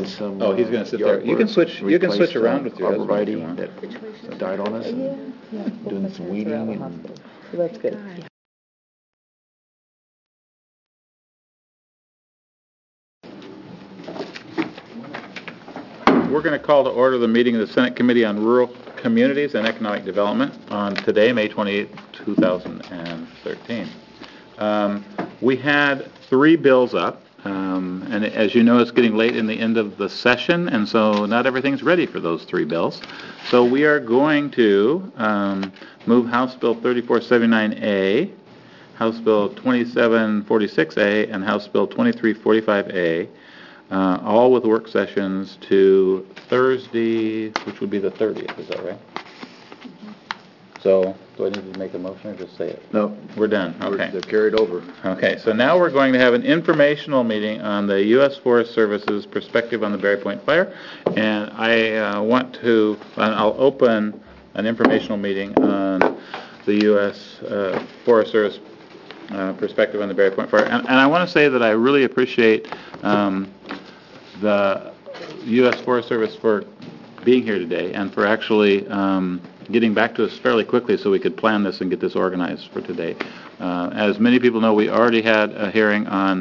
some. Oh, he's going to sit there. You can switch. You can switch around with your husband if you want. That died on us. And doing some weeding and. So that's good. We're going to call to order the meeting of the Senate Committee on Rural Communities and Economic Development on today, May 28, 2013. We had 3 bills up, and as you know, it's getting late in the end of the session, and so not everything's ready for those 3 bills. So we are going to move House Bill 3479A, House Bill 2746A, and House Bill 2345A, all with work sessions to Thursday, which would be the 30th, is that right? So, do I need to make a motion or just say it? No. We're done, okay. They're carried over. Okay, so now we're going to have an informational meeting on the U.S. Forest Service's perspective on the Berry Point fire, and I'll open an informational meeting on the U.S. Forest Service perspective on the Berry Point fire. And I want to say that I really appreciate the U.S. Forest Service for being here today and for actually getting back to us fairly quickly so we could plan this and get this organized for today. As many people know, we already had a hearing on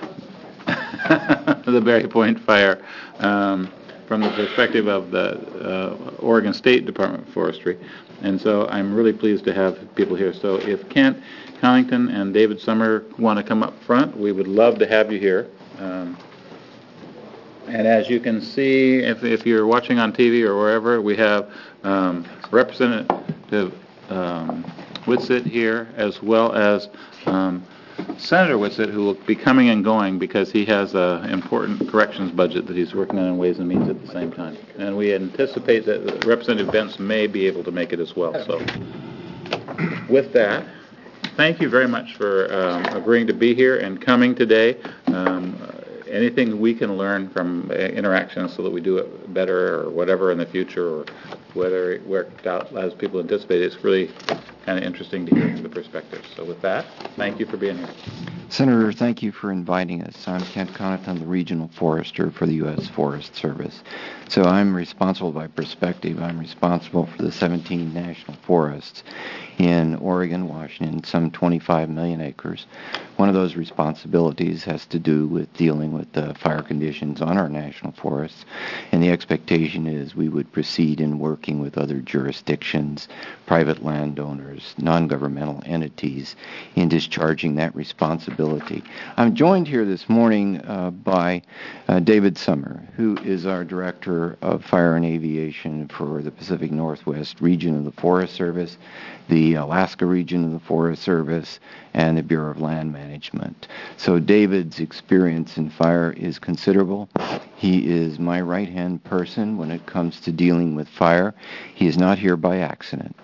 the Berry Point fire from the perspective of the Oregon State Department of Forestry. And so I'm really pleased to have people here. So if Kent Connington and David Summer want to come up front, we would love to have you here. And as you can see, if you're watching on TV or wherever, we have Representative Whitsitt here, as well as Senator Whitsitt, who will be coming and going because he has an important corrections budget that he's working on in Ways and Means at the same time. And we anticipate that Representative Bentz may be able to make it as well. So with that, thank you very much for agreeing to be here and coming today. Anything we can learn from interactions so that we do it better or whatever in the future, or whether it worked out as people anticipate, it's really kind of interesting to hear the perspective. So with that, thank you for being here. Senator, thank you for inviting us. I'm Kent Connington, I'm the Regional Forester for the U.S. Forest Service. So I'm responsible by perspective. I'm responsible for the 17 national forests in Oregon, Washington, some 25 million acres. One of those responsibilities has to do with dealing with the fire conditions on our national forests, and the expectation is we would proceed in working with other jurisdictions, private landowners, non-governmental entities in discharging that responsibility. I'm joined here this morning by David Summer, who is our Director of Fire and Aviation for the Pacific Northwest region of the Forest Service, the Alaska region of the Forest Service, and the Bureau of Land Management. So David's experience in fire is considerable. He is my right-hand person when it comes to dealing with fire. He is not here by accident.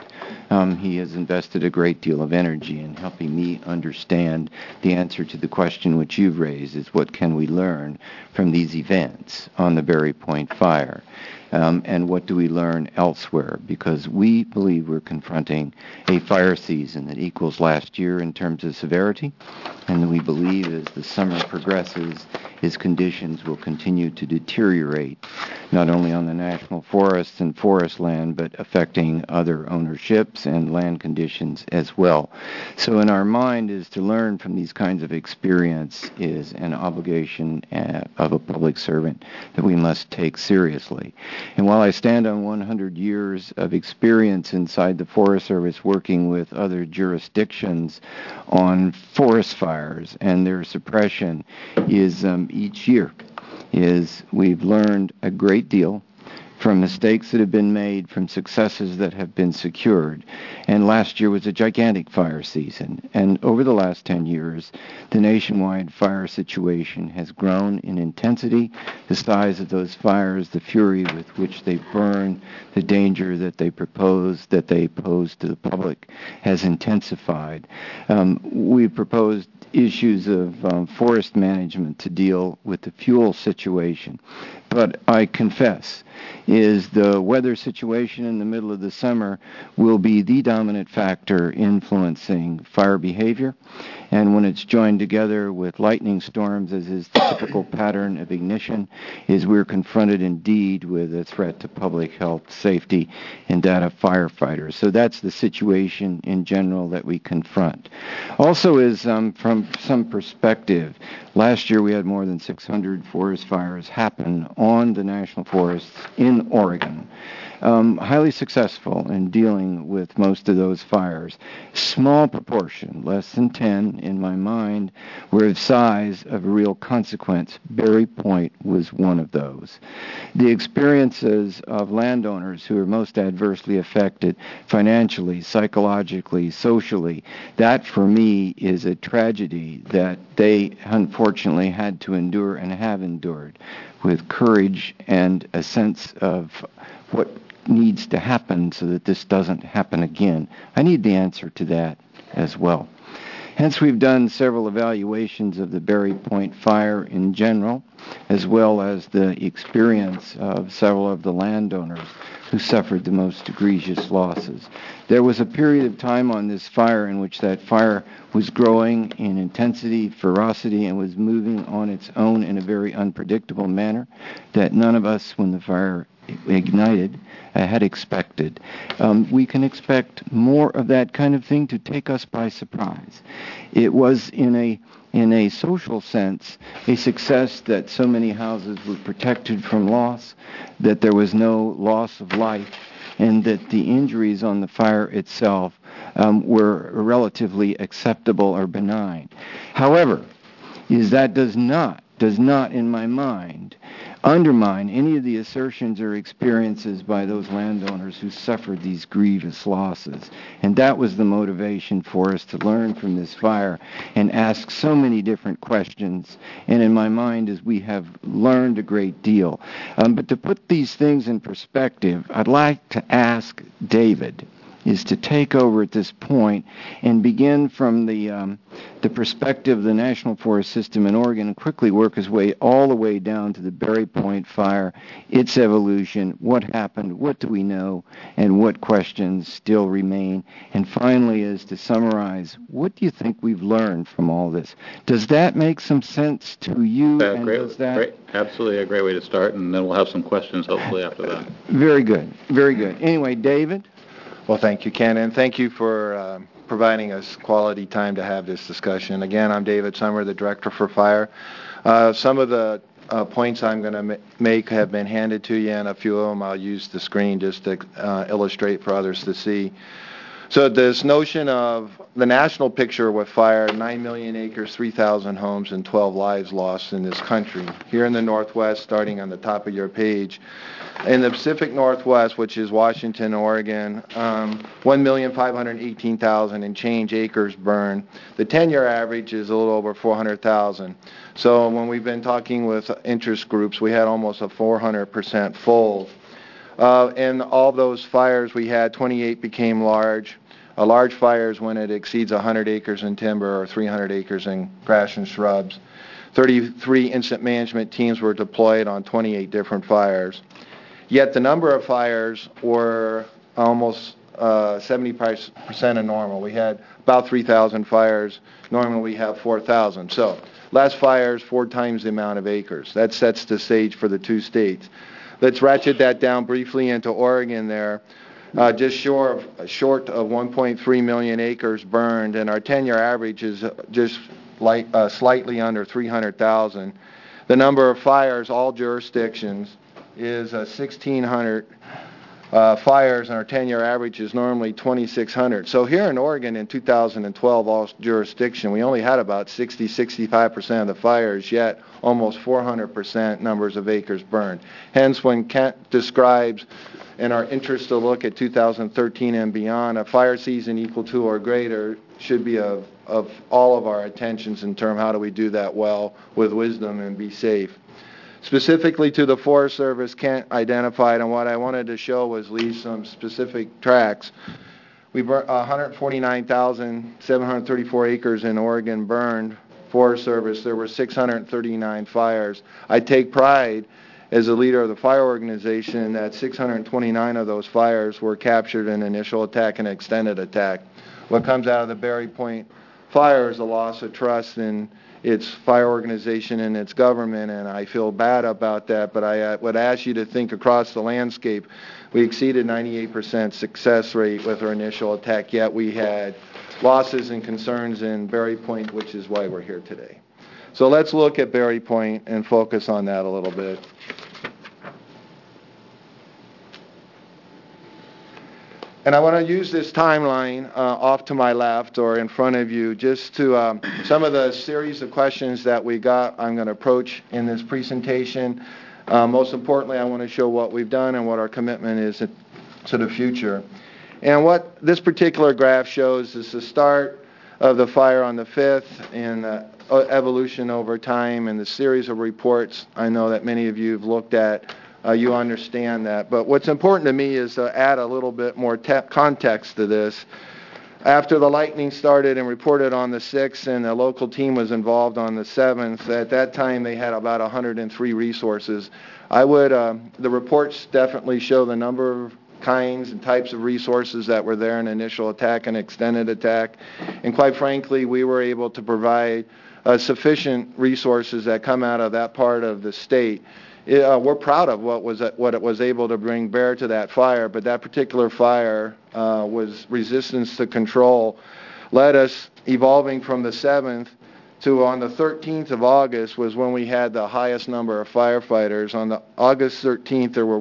He has invested a great deal of energy in helping me understand the answer to the question which you've raised, is what can we learn from these events on the Berry Point fire? And what do we learn elsewhere? Because we believe we're confronting a fire season that equals last year in terms of severity, and we believe as the summer progresses, its conditions will continue to deteriorate, not only on the national forests and forest land, but affecting other ownerships and land conditions as well. So in our mind is to learn from these kinds of experience is an obligation of a public servant that we must take seriously. And while I stand on 100 years of experience inside the Forest Service working with other jurisdictions on forest fires and their suppression is each year is we've learned a great deal from mistakes that have been made, from successes that have been secured. And last year was a gigantic fire season. And over the last 10 years, the nationwide fire situation has grown in intensity. The size of those fires, the fury with which they burn, the danger that they pose to the public has intensified. We've proposed issues of forest management to deal with the fuel situation. But I confess is the weather situation in the middle of the summer will be the dominant factor influencing fire behavior. And when it's joined together with lightning storms, as is the typical pattern of ignition, is we're confronted indeed with a threat to public health, safety, and that of firefighters. So that's the situation in general that we confront. Also is, from some perspective, last year we had more than 600 forest fires happen on the national forests in Oregon. Highly successful in dealing with most of those fires. Small proportion, less than 10 in my mind, were of size of a real consequence. Berry Point was one of those. The experiences of landowners who are most adversely affected financially, psychologically, socially, that for me is a tragedy that they unfortunately had to endure and have endured with courage and a sense of what needs to happen so that this doesn't happen again. I need the answer to that as well. Hence, we've done several evaluations of the Berry Point fire in general, as well as the experience of several of the landowners who suffered the most egregious losses. There was a period of time on this fire in which that fire was growing in intensity, ferocity, and was moving on its own in a very unpredictable manner that none of us, when the fire ignited, had expected. We can expect more of that kind of thing to take us by surprise. It was in a social sense a success that so many houses were protected from loss, that there was no loss of life, and that the injuries on the fire itself were relatively acceptable or benign. However, that does not, in my mind, undermine any of the assertions or experiences by those landowners who suffered these grievous losses. And that was the motivation for us to learn from this fire and ask so many different questions. And in my mind, as we have learned a great deal. But to put these things in perspective, I'd like to ask David is to take over at this point and begin from the perspective of the National Forest System in Oregon and quickly work his way all the way down to the Berry Point fire, its evolution, what happened, what do we know, and what questions still remain. And finally is to summarize, what do you think we've learned from all this? Does that make some sense to you? Great. Absolutely a great way to start, and then we'll have some questions hopefully after that. Very good. Very good. Anyway, David? Well, thank you, Ken, and thank you for providing us quality time to have this discussion. Again, I'm David Summer, the Director for Fire. Some of the points I'm going to make have been handed to you, and a few of them I'll use the screen just to illustrate for others to see. So this notion of the national picture with fire, 9 million acres, 3,000 homes, and 12 lives lost in this country. Here in the Northwest, starting on the top of your page, in the Pacific Northwest, which is Washington, Oregon, 1,518,000 and change acres burned. The 10-year average is a little over 400,000. So when we've been talking with interest groups, we had almost a 400% fold. In all those fires we had, 28 became large. A large fire is when it exceeds 100 acres in timber or 300 acres in grass and shrubs. 33 incident management teams were deployed on 28 different fires. Yet the number of fires were almost 70% of normal. We had about 3,000 fires. Normally we have 4,000. So less fires, 4 times the amount of acres. That sets the stage for the two states. Let's ratchet that down briefly into Oregon there. Just short of 1.3 million acres burned, and our 10-year average is just slightly under 300,000. The number of fires, all jurisdictions, is 1,600 fires, and our 10-year average is normally 2,600. So here in Oregon in 2012, all jurisdiction, we only had about 65% of the fires, yet almost 400% numbers of acres burned. Hence, when Kent describes in our interest to look at 2013 and beyond, a fire season equal to or greater should be of all of our attentions in terms of how do we do that well with wisdom and be safe. Specifically to the Forest Service, Kent identified, and what I wanted to show was leave some specific tracks. We burned 149,734 acres in Oregon burned. Forest Service, there were 639 fires. I take pride as the leader of the fire organization, that 629 of those fires were captured in initial attack and extended attack. What comes out of the Berry Point fire is a loss of trust in its fire organization and its government, and I feel bad about that, but I would ask you to think across the landscape. We exceeded 98% success rate with our initial attack, yet we had losses and concerns in Berry Point, which is why we're here today. So let's look at Berry Point and focus on that a little bit. And I want to use this timeline off to my left or in front of you just to some of the series of questions that we got I'm going to approach in this presentation. Most importantly, I want to show what we've done and what our commitment is to the future. And what this particular graph shows is the start of the fire on the 5th and evolution over time and the series of reports I know that many of you have looked at. You understand that. But what's important to me is to add a little bit more context to this. After the lightning started and reported on the 6th and the local team was involved on the 7th, at that time they had about 103 resources. The reports definitely show the number of kinds and types of resources that were there in initial attack and extended attack. And quite frankly, we were able to provide sufficient resources that come out of that part of the state. We're proud of what it was able to bring bear to that fire, but that particular fire was resistance to control, led us evolving from the 7th to on the 13th of August was when we had the highest number of firefighters. On the August 13th, there were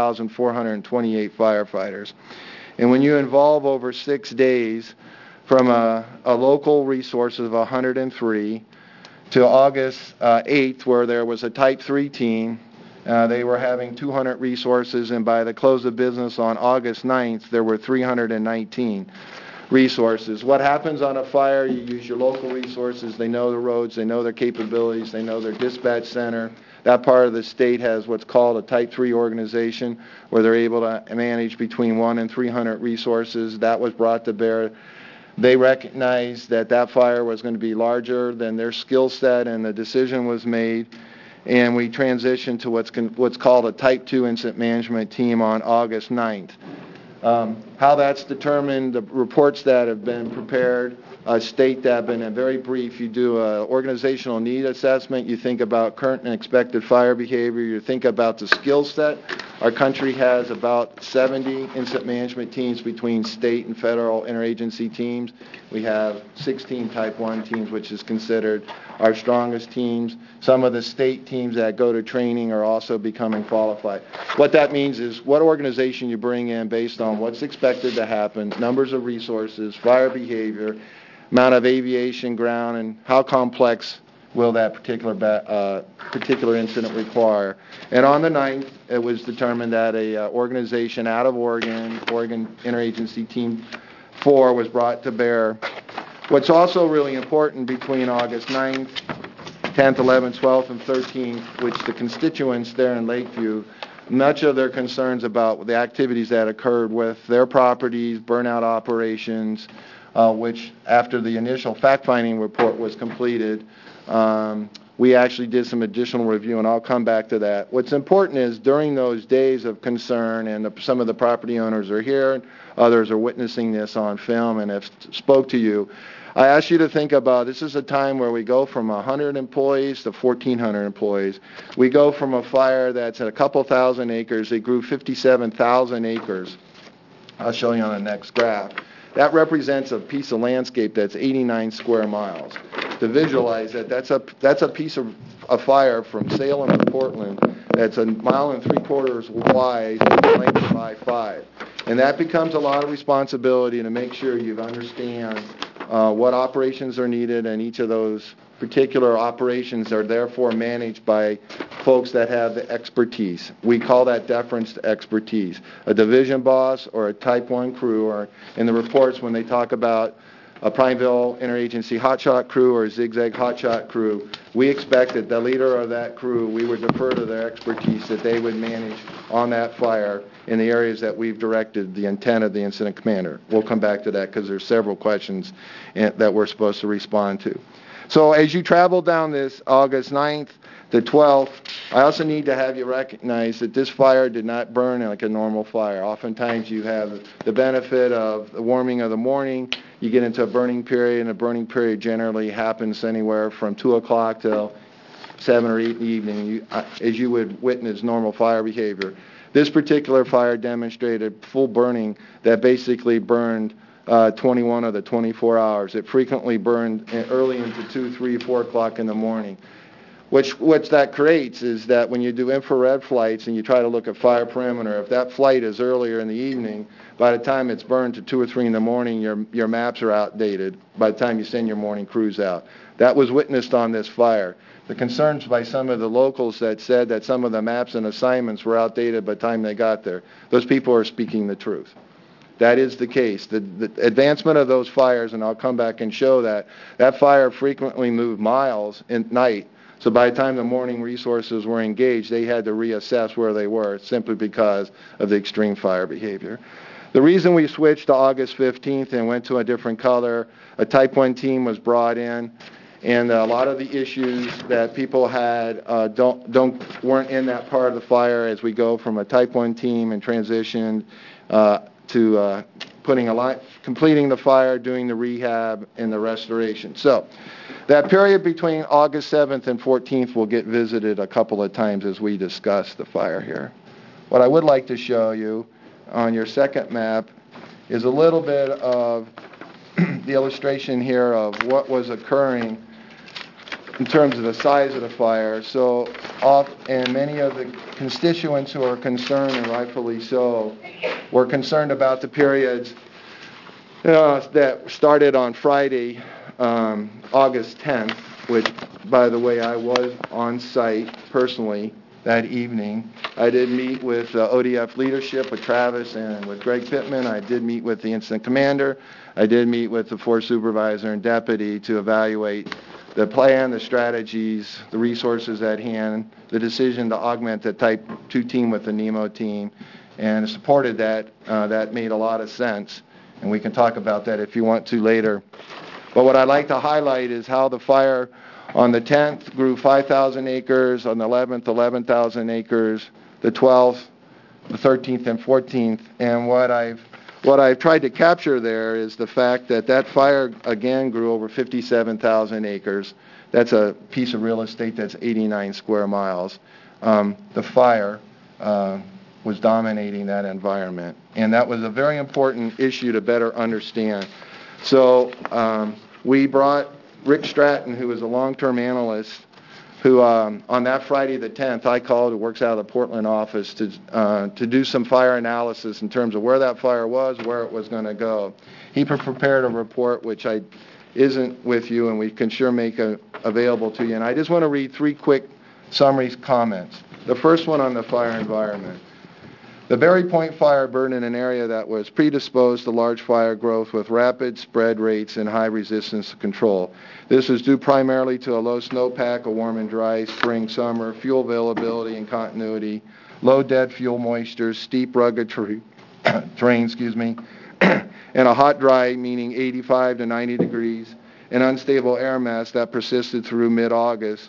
1,428 firefighters. And when you involve over 6 days from a local resource of 103 to August 8th, where there was a Type 3 team, they were having 200 resources, and by the close of business on August 9th, there were 319 resources. What happens on a fire? You use your local resources. They know the roads. They know their capabilities. They know their dispatch center. That part of the state has what's called a Type 3 organization, where they're able to manage between 1 and 300 resources. That was brought to bear. They recognized that that fire was going to be larger than their skill set, and the decision was made. And we transitioned to what's called a Type 2 incident management team on August 9th. How that's determined, the reports that have been prepared state that, but in very brief, you do an organizational need assessment. You think about current and expected fire behavior. You think about the skill set. Our country has about 70 incident management teams between state and federal interagency teams. We have 16 Type 1 teams, which is considered our strongest teams. Some of the state teams that go to training are also becoming qualified. What that means is what organization you bring in based on what's expected to happen, numbers of resources, fire behavior, amount of aviation, ground, and how complex will that particular incident require. And on the 9th, it was determined that a organization out of Oregon Interagency Team 4 was brought to bear. What's also really important between August 9th, 10th, 11th, 12th, and 13th, which the constituents there in Lakeview, much of their concerns about the activities that occurred with their properties, burnout operations, which after the initial fact-finding report was completed, we actually did some additional review, and I'll come back to that. What's important is during those days of concern, and some of the property owners are here, others are witnessing this on film and have spoke to you, I ask you to think about this is a time where we go from 100 employees to 1,400 employees. We go from a fire that's at a couple thousand acres. They grew 57,000 acres. I'll show you on the next graph. That represents a piece of landscape that's 89 square miles. To visualize that, that's a piece of a fire from Salem to Portland that's 1.75 miles wide and length of 5'5". And that becomes a lot of responsibility to make sure you understand what operations are needed, and each of those particular operations are therefore managed by folks that have the expertise. We call that deference to expertise. A division boss or a Type 1 crew, or in the reports when they talk about a Prineville Interagency Hotshot crew or a Zigzag Hotshot crew, we expect that the leader of that crew, we would defer to their expertise, that they would manage on that fire in the areas that we've directed the intent of the incident commander. We'll come back to that because there's several questions that we're supposed to respond to. So as you travel down this August 9th The 12th, I also need to have you recognize that this fire did not burn like a normal fire. Oftentimes you have the benefit of the warming of the morning, you get into a burning period, and a burning period generally happens anywhere from 2 o'clock till 7 or 8 in the evening, as you would witness normal fire behavior. This particular fire demonstrated full burning that basically burned 21 of the 24 hours. It frequently burned early into 2, 3, 4 o'clock in the morning. What that creates is that when you do infrared flights and you try to look at fire perimeter, if that flight is earlier in the evening, by the time it's burned to 2 or 3 in the morning, your maps are outdated by the time you send your morning crews out. That was witnessed on this fire. The concerns by some of the locals that said that some of the maps and assignments were outdated by the time they got there, those people are speaking the truth. That is the case. The advancement of those fires, and I'll come back and show that fire frequently moved miles at night. So by the time the morning resources were engaged, they had to reassess where they were simply because of the extreme fire behavior. The reason we switched to August 15th and went to a different color, a Type 1 team was brought in, and a lot of the issues that people had weren't in that part of the fire as we go from a Type 1 team and transition to completing the fire, doing the rehab, and the restoration. So that period between August 7th and 14th will get visited a couple of times as we discuss the fire here. What I would like to show you on your second map is a little bit of the illustration here of what was occurring in terms of the size of the fire. So, and many of the constituents who are concerned, and rightfully so, were concerned about the periods that started on Friday, August 10th, which, by the way, I was on site personally that evening. I did meet with ODF leadership, with Travis and with Greg Pittman. I did meet with the incident commander. I did meet with the force supervisor and deputy to evaluate the plan, the strategies, the resources at hand, the decision to augment the Type 2 team with the NEMO team, and supported that. That made a lot of sense, and we can talk about that if you want to later. But what I'd like to highlight is how the fire on the 10th grew 5,000 acres, on the 11th, 11,000 acres, the 12th, the 13th, and 14th, and what I've tried to capture there is the fact that fire, again, grew over 57,000 acres. That's a piece of real estate that's 89 square miles. The fire was dominating that environment, and that was a very important issue to better understand. So we brought Rick Stratton, who is a long-term analyst, who on that Friday the 10th, I called, who works out of the Portland office, to do some fire analysis in terms of where that fire was, where it was going to go. He prepared a report which isn't with you, and we can sure make available to you. And I just want to read 3 quick summary comments. The first one on the fire environment. The Berry Point fire burned in an area that was predisposed to large fire growth with rapid spread rates and high resistance to control. This is due primarily to a low snowpack, a warm and dry spring, summer, fuel availability and continuity, low dead fuel moisture, steep rugged terrain, and a hot dry, meaning 85 to 90 degrees, and unstable air mass that persisted through mid-August,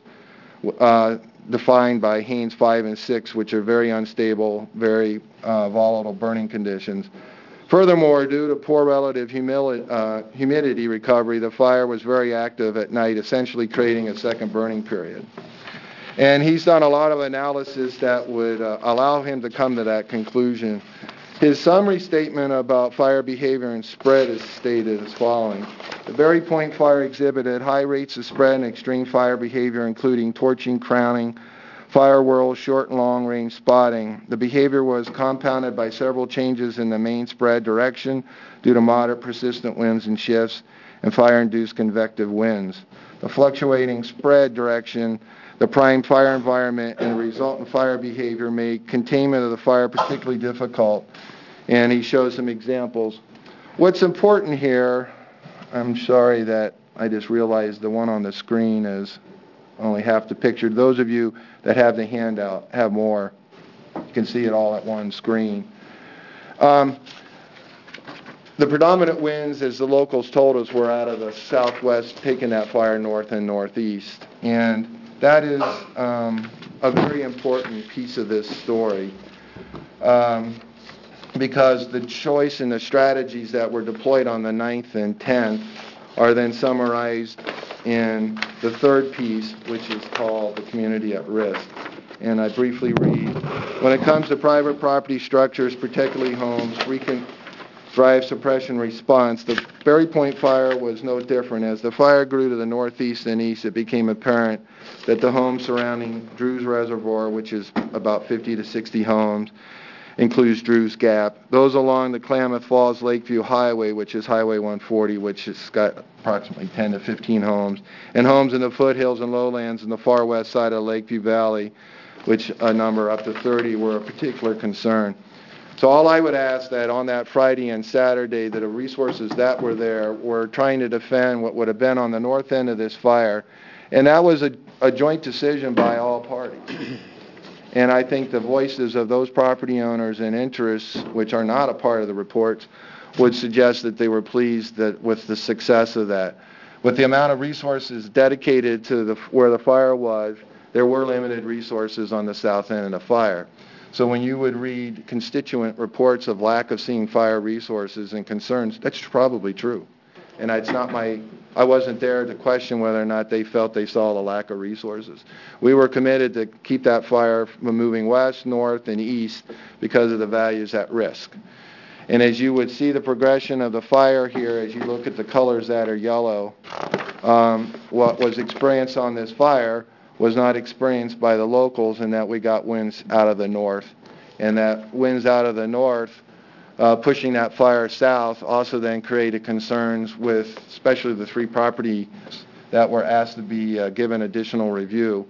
defined by Haynes 5 and 6, which are very unstable, very volatile burning conditions. Furthermore, due to poor relative humidity recovery, the fire was very active at night, essentially creating a second burning period. And he's done a lot of analysis that would allow him to come to that conclusion. His summary statement about fire behavior and spread is stated as following. The Berry Point fire exhibited high rates of spread and extreme fire behavior, including torching, crowning, fire whirls, short and long-range spotting. The behavior was compounded by several changes in the main spread direction due to moderate persistent winds and shifts and fire-induced convective winds. The fluctuating spread direction, the prime fire environment, and the resultant fire behavior made containment of the fire particularly difficult, and he shows some examples. What's important here, I'm sorry that I just realized the one on the screen is only half the picture. Those of you that have the handout have more. You can see it all at one screen. The predominant winds, as the locals told us, were out of the southwest, taking that fire north and northeast. And that is a very important piece of this story. Because the choice and the strategies that were deployed on the 9th and 10th are then summarized in the third piece, which is called the community at risk. And I briefly read, when it comes to private property structures, particularly homes, we can drive suppression response. The Berry Point fire was no different. As the fire grew to the northeast and east, it became apparent that the homes surrounding Drews Reservoir, which is about 50 to 60 homes, includes Drews Gap. Those along the Klamath Falls Lakeview Highway, which is Highway 140, which has got approximately 10 to 15 homes, and homes in the foothills and lowlands in the far west side of Lakeview Valley, which a number up to 30 were a particular concern. So all I would ask that on that Friday and Saturday, that the resources that were there were trying to defend what would have been on the north end of this fire, and that was a joint decision by all parties. And I think the voices of those property owners and interests, which are not a part of the reports, would suggest that they were pleased that with the success of that. With the amount of resources dedicated to where the fire was, there were limited resources on the south end of the fire. So when you would read constituent reports of lack of seeing fire resources and concerns, that's probably true. And it's not I wasn't there to question whether or not they felt they saw a lack of resources. We were committed to keep that fire from moving west, north, and east because of the values at risk. And as you would see the progression of the fire here, as you look at the colors that are yellow, what was experienced on this fire was not experienced by the locals, in that we got winds out of the north. And that winds out of the north pushing that fire south also then created concerns with especially the 3 properties that were asked to be given additional review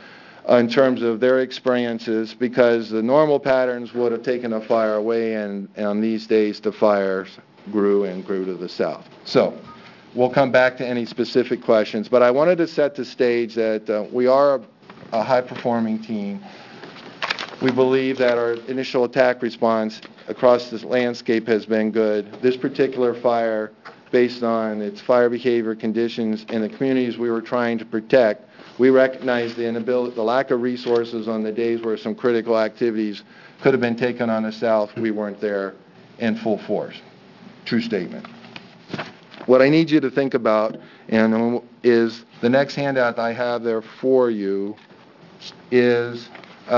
in terms of their experiences, because the normal patterns would have taken the fire away, and on these days the fires grew and grew to the south. So we'll come back to any specific questions, but I wanted to set the stage that we are a high-performing team. We believe that our initial attack response across this landscape has been good. This particular fire, based on its fire behavior conditions and the communities we were trying to protect, we recognize the lack of resources on the days where some critical activities could have been taken on the south. We weren't there in full force. True statement. What I need you to think about is the next handout I have there for you is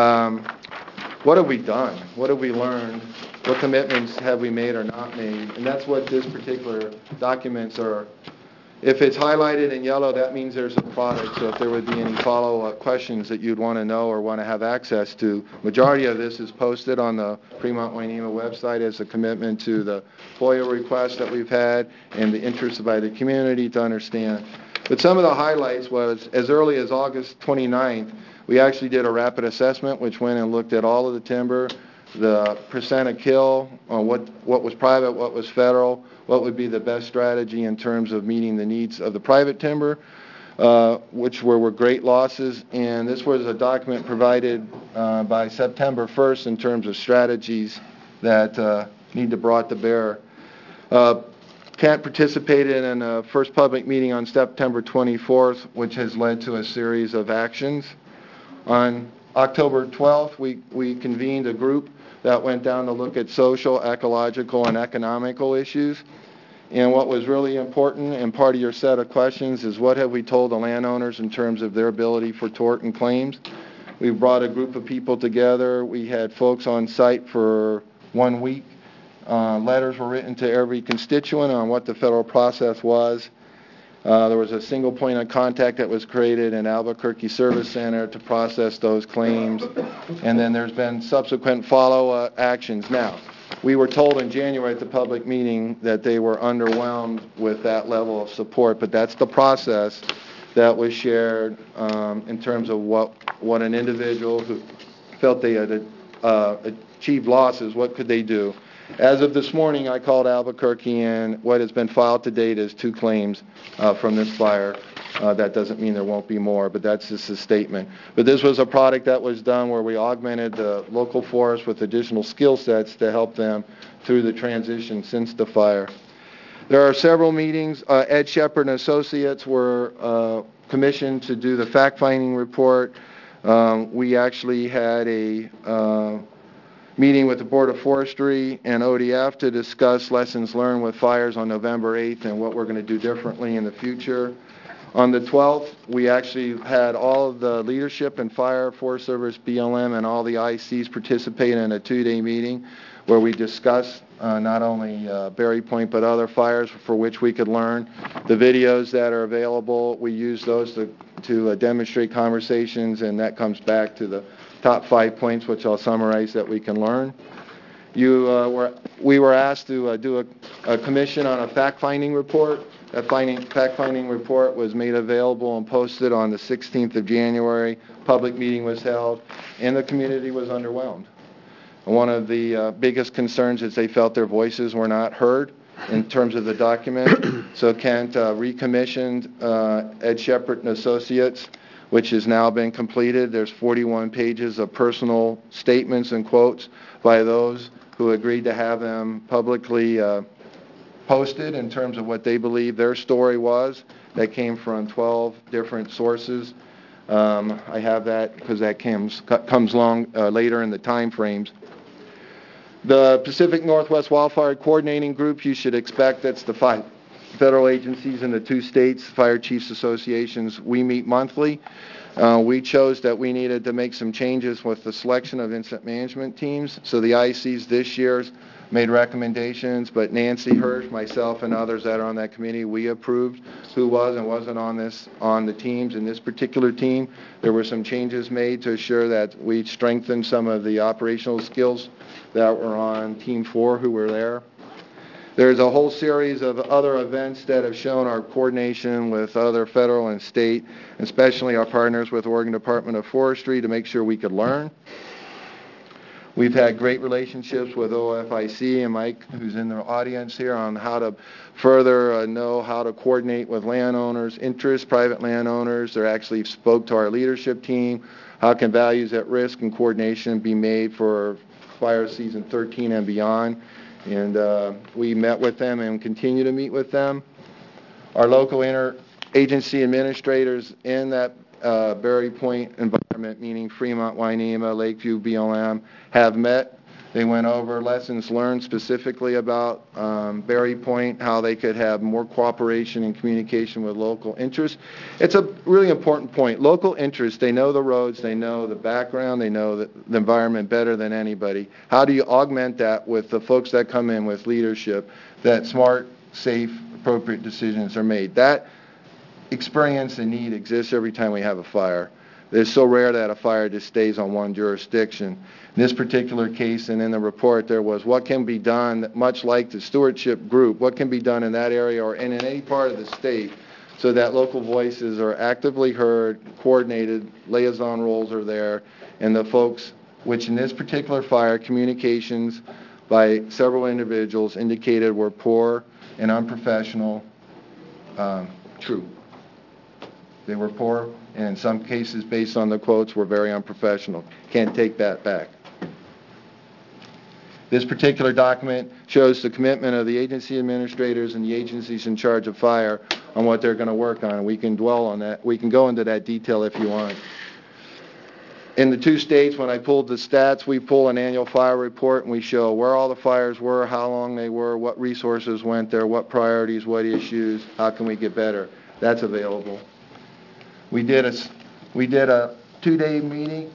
what have we done? What have we learned? What commitments have we made or not made? And that's what this particular documents are. If it's highlighted in yellow, that means there's a product. So if there would be any follow-up questions that you'd want to know or want to have access to, majority of this is posted on the Fremont Wainema website as a commitment to the FOIA requests that we've had and the interest by the community to understand. But some of the highlights was, as early as August 29th, we actually did a rapid assessment, which went and looked at all of the timber, the percent of kill, what was private, what was federal, what would be the best strategy in terms of meeting the needs of the private timber, which were great losses. And this was a document provided by September 1st in terms of strategies that need to be brought to bear. Kent participated in a first public meeting on September 24th, which has led to a series of actions. On October 12th, we convened a group that went down to look at social, ecological, and economical issues. And what was really important, and part of your set of questions, is what have we told the landowners in terms of their ability for tort and claims. We brought a group of people together. We had folks on site for 1 week. Letters were written to every constituent on what the federal process was. There was a single point of contact that was created in Albuquerque Service Center to process those claims. And then there's been subsequent follow-up actions. Now, we were told in January at the public meeting that they were underwhelmed with that level of support, but that's the process that was shared in terms of what an individual who felt they had achieved losses, what could they do. As of this morning, I called Albuquerque, and what has been filed to date is 2 claims from this fire. That doesn't mean there won't be more, but that's just a statement. But this was a product that was done where we augmented the local forest with additional skill sets to help them through the transition since the fire. There are several meetings. Ed Shepard and Associates were commissioned to do the fact-finding report. We actually had a meeting with the Board of Forestry and ODF to discuss lessons learned with fires on November 8th and what we're going to do differently in the future. On the 12th, we actually had all of the leadership in Fire, Forest Service, BLM, and all the ICs participate in a 2-day meeting where we discussed not only Berry Point but other fires for which we could learn. The videos that are available, we use those to demonstrate conversations, and that comes back to the top 5 points, which I'll summarize that we can learn. We were asked to do a commission on a fact-finding report. That fact-finding report was made available and posted on the 16th of January. Public meeting was held, and the community was underwhelmed. One of the biggest concerns is they felt their voices were not heard in terms of the document. So Kent recommissioned Ed Shepard and Associates, which has now been completed. There's 41 pages of personal statements and quotes by those who agreed to have them publicly posted in terms of what they believe their story was. That came from 12 different sources. I have that because that comes along later in the time frames. The Pacific Northwest Wildfire Coordinating Group, you should expect that's the 5 federal agencies in the 2 states, fire chiefs associations. We meet monthly. We chose that we needed to make some changes with the selection of incident management teams. So the ICs this year made recommendations, but Nancy Hirsch, myself, and others that are on that committee, we approved who was and wasn't on the teams. In this particular team, there were some changes made to assure that we strengthened some of the operational skills that were on Team 4 who were there. There's a whole series of other events that have shown our coordination with other federal and state, especially our partners with Oregon Department of Forestry to make sure we could learn. We've had great relationships with OFIC and Mike, who's in the audience here, on how to further know how to coordinate with landowners' interests, private landowners. They actually spoke to our leadership team. How can values at risk and coordination be made for fire season 13 and beyond? And we met with them and continue to meet with them. Our local interagency administrators in that Berry Point environment, meaning Fremont, Wainema, Lakeview, BLM, have met. They went over lessons learned specifically about Berry Point, how they could have more cooperation and communication with local interests. It's a really important point. Local interests, they know the roads, they know the background, they know the environment better than anybody. How do you augment that with the folks that come in with leadership, that smart, safe, appropriate decisions are made? That experience and need exists every time we have a fire. It's so rare that a fire just stays on one jurisdiction. In this particular case and in the report, there was what can be done, much like the stewardship group, what can be done in that area or in any part of the state so that local voices are actively heard, coordinated, liaison roles are there, and the folks, which in this particular fire, communications by several individuals indicated were poor and unprofessional, true. They were poor, and in some cases, based on the quotes, were very unprofessional. Can't take that back. This particular document shows the commitment of the agency administrators and the agencies in charge of fire on what they're going to work on. We can dwell on that. We can go into that detail if you want. In the 2 states, when I pulled the stats, we pull an annual fire report and we show where all the fires were, how long they were, what resources went there, what priorities, what issues, how can we get better. That's available. We did a 2-day meeting.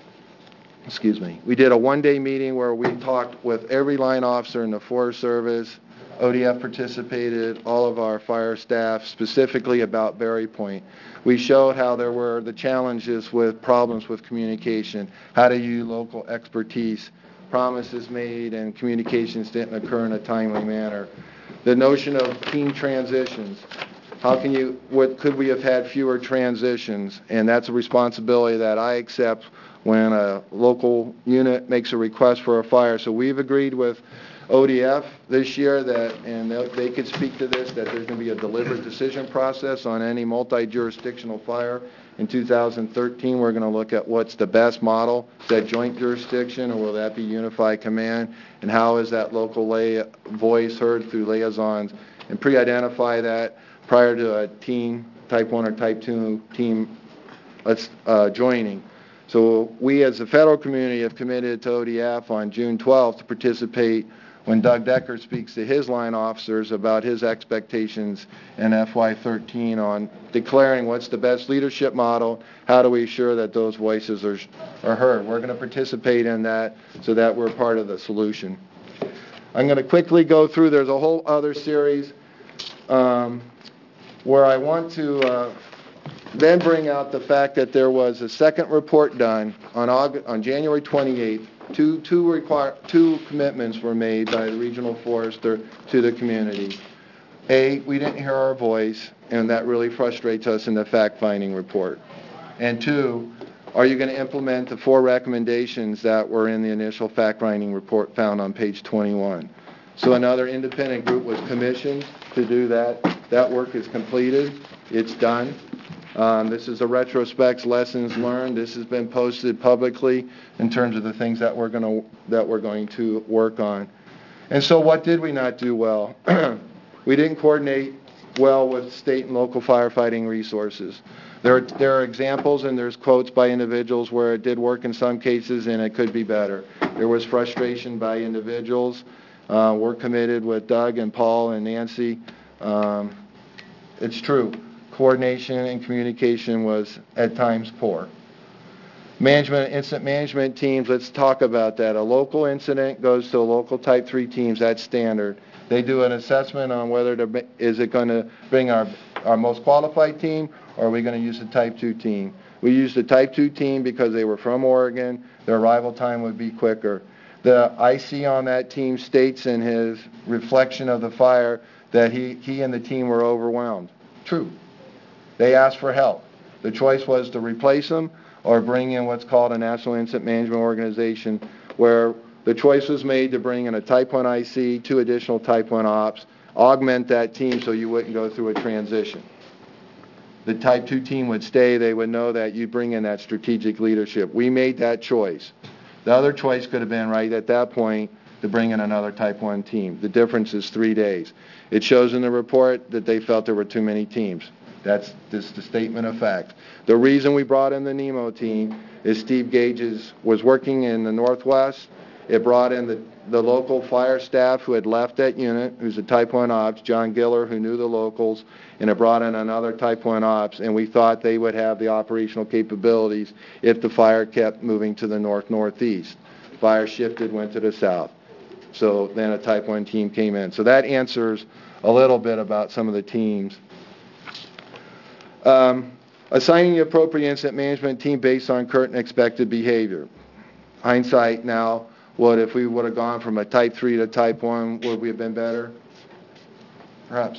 We did a 1-day meeting where we talked with every line officer in the Forest Service. ODF participated, all of our fire staff, specifically about Berry Point. We showed how there were the challenges with problems with communication. How do you local expertise, promises made, and communications didn't occur in a timely manner. The notion of team transitions. What could we have had fewer transitions? And that's a responsibility that I accept when a local unit makes a request for a fire. So we've agreed with ODF this year that, and they could speak to this, that there's going to be a deliberate decision process on any multi-jurisdictional fire. In 2013, we're going to look at what's the best model. Is that joint jurisdiction, or will that be unified command? And how is that local voice heard through liaisons and pre-identify that prior to a team, type 1 or type 2 team joining. So we as the federal community have committed to ODF on June 12th to participate when Doug Decker speaks to his line officers about his expectations in FY13 on declaring what's the best leadership model, how do we ensure that those voices are heard. We're going to participate in that so that we're part of the solution. I'm going to quickly go through, there's a whole other series where I want to then bring out the fact that there was a second report done on January 28th. Two commitments were made by the regional forester to the community. A, we didn't hear our voice, and that really frustrates us in the fact-finding report. And two, are you going to implement the 4 recommendations that were in the initial fact-finding report found on page 21? So another independent group was commissioned to do that. That work is completed. It's done. This is a retrospect, lessons learned. This has been posted publicly in terms of the things that we're going to work on. And so what did we not do well? We didn't coordinate well with state and local firefighting resources. There are examples and there's quotes by individuals where it did work in some cases and it could be better. There was frustration by individuals. We're committed with Doug and Paul and Nancy. It's true. Coordination and communication was at times poor. Incident management teams, let's talk about that. A local incident goes to local type 3 teams, that's standard. They do an assessment on whether is it going to bring our most qualified team or are we going to use the type 2 team. We used the type 2 team because they were from Oregon. Their arrival time would be quicker. The IC on that team states in his reflection of the fire that he and the team were overwhelmed. True. They asked for help. The choice was to replace them or bring in what's called a National Incident Management Organization, where the choice was made to bring in a Type 1 IC, 2 additional Type 1 ops, augment that team so you wouldn't go through a transition. The Type 2 team would stay. They would know that you bring in that strategic leadership. We made that choice. The other choice could have been right at that point to bring in another Type 1 team. The difference is 3 days. It shows in the report that they felt there were too many teams. That's just the statement of fact. The reason we brought in the NEMO team is Steve Gage was working in the Northwest. It brought in the local fire staff who had left that unit, who's a Type 1 ops, John Giller, who knew the locals, and it brought in another Type 1 ops, and we thought they would have the operational capabilities if the fire kept moving to the north-northeast. Fire shifted, went to the south. So then a Type 1 team came in. So that answers a little bit about some of the teams. Assigning the appropriate incident management team based on current and expected behavior. Hindsight now, what if we would have gone from a Type 3 to Type 1, would we have been better? Perhaps.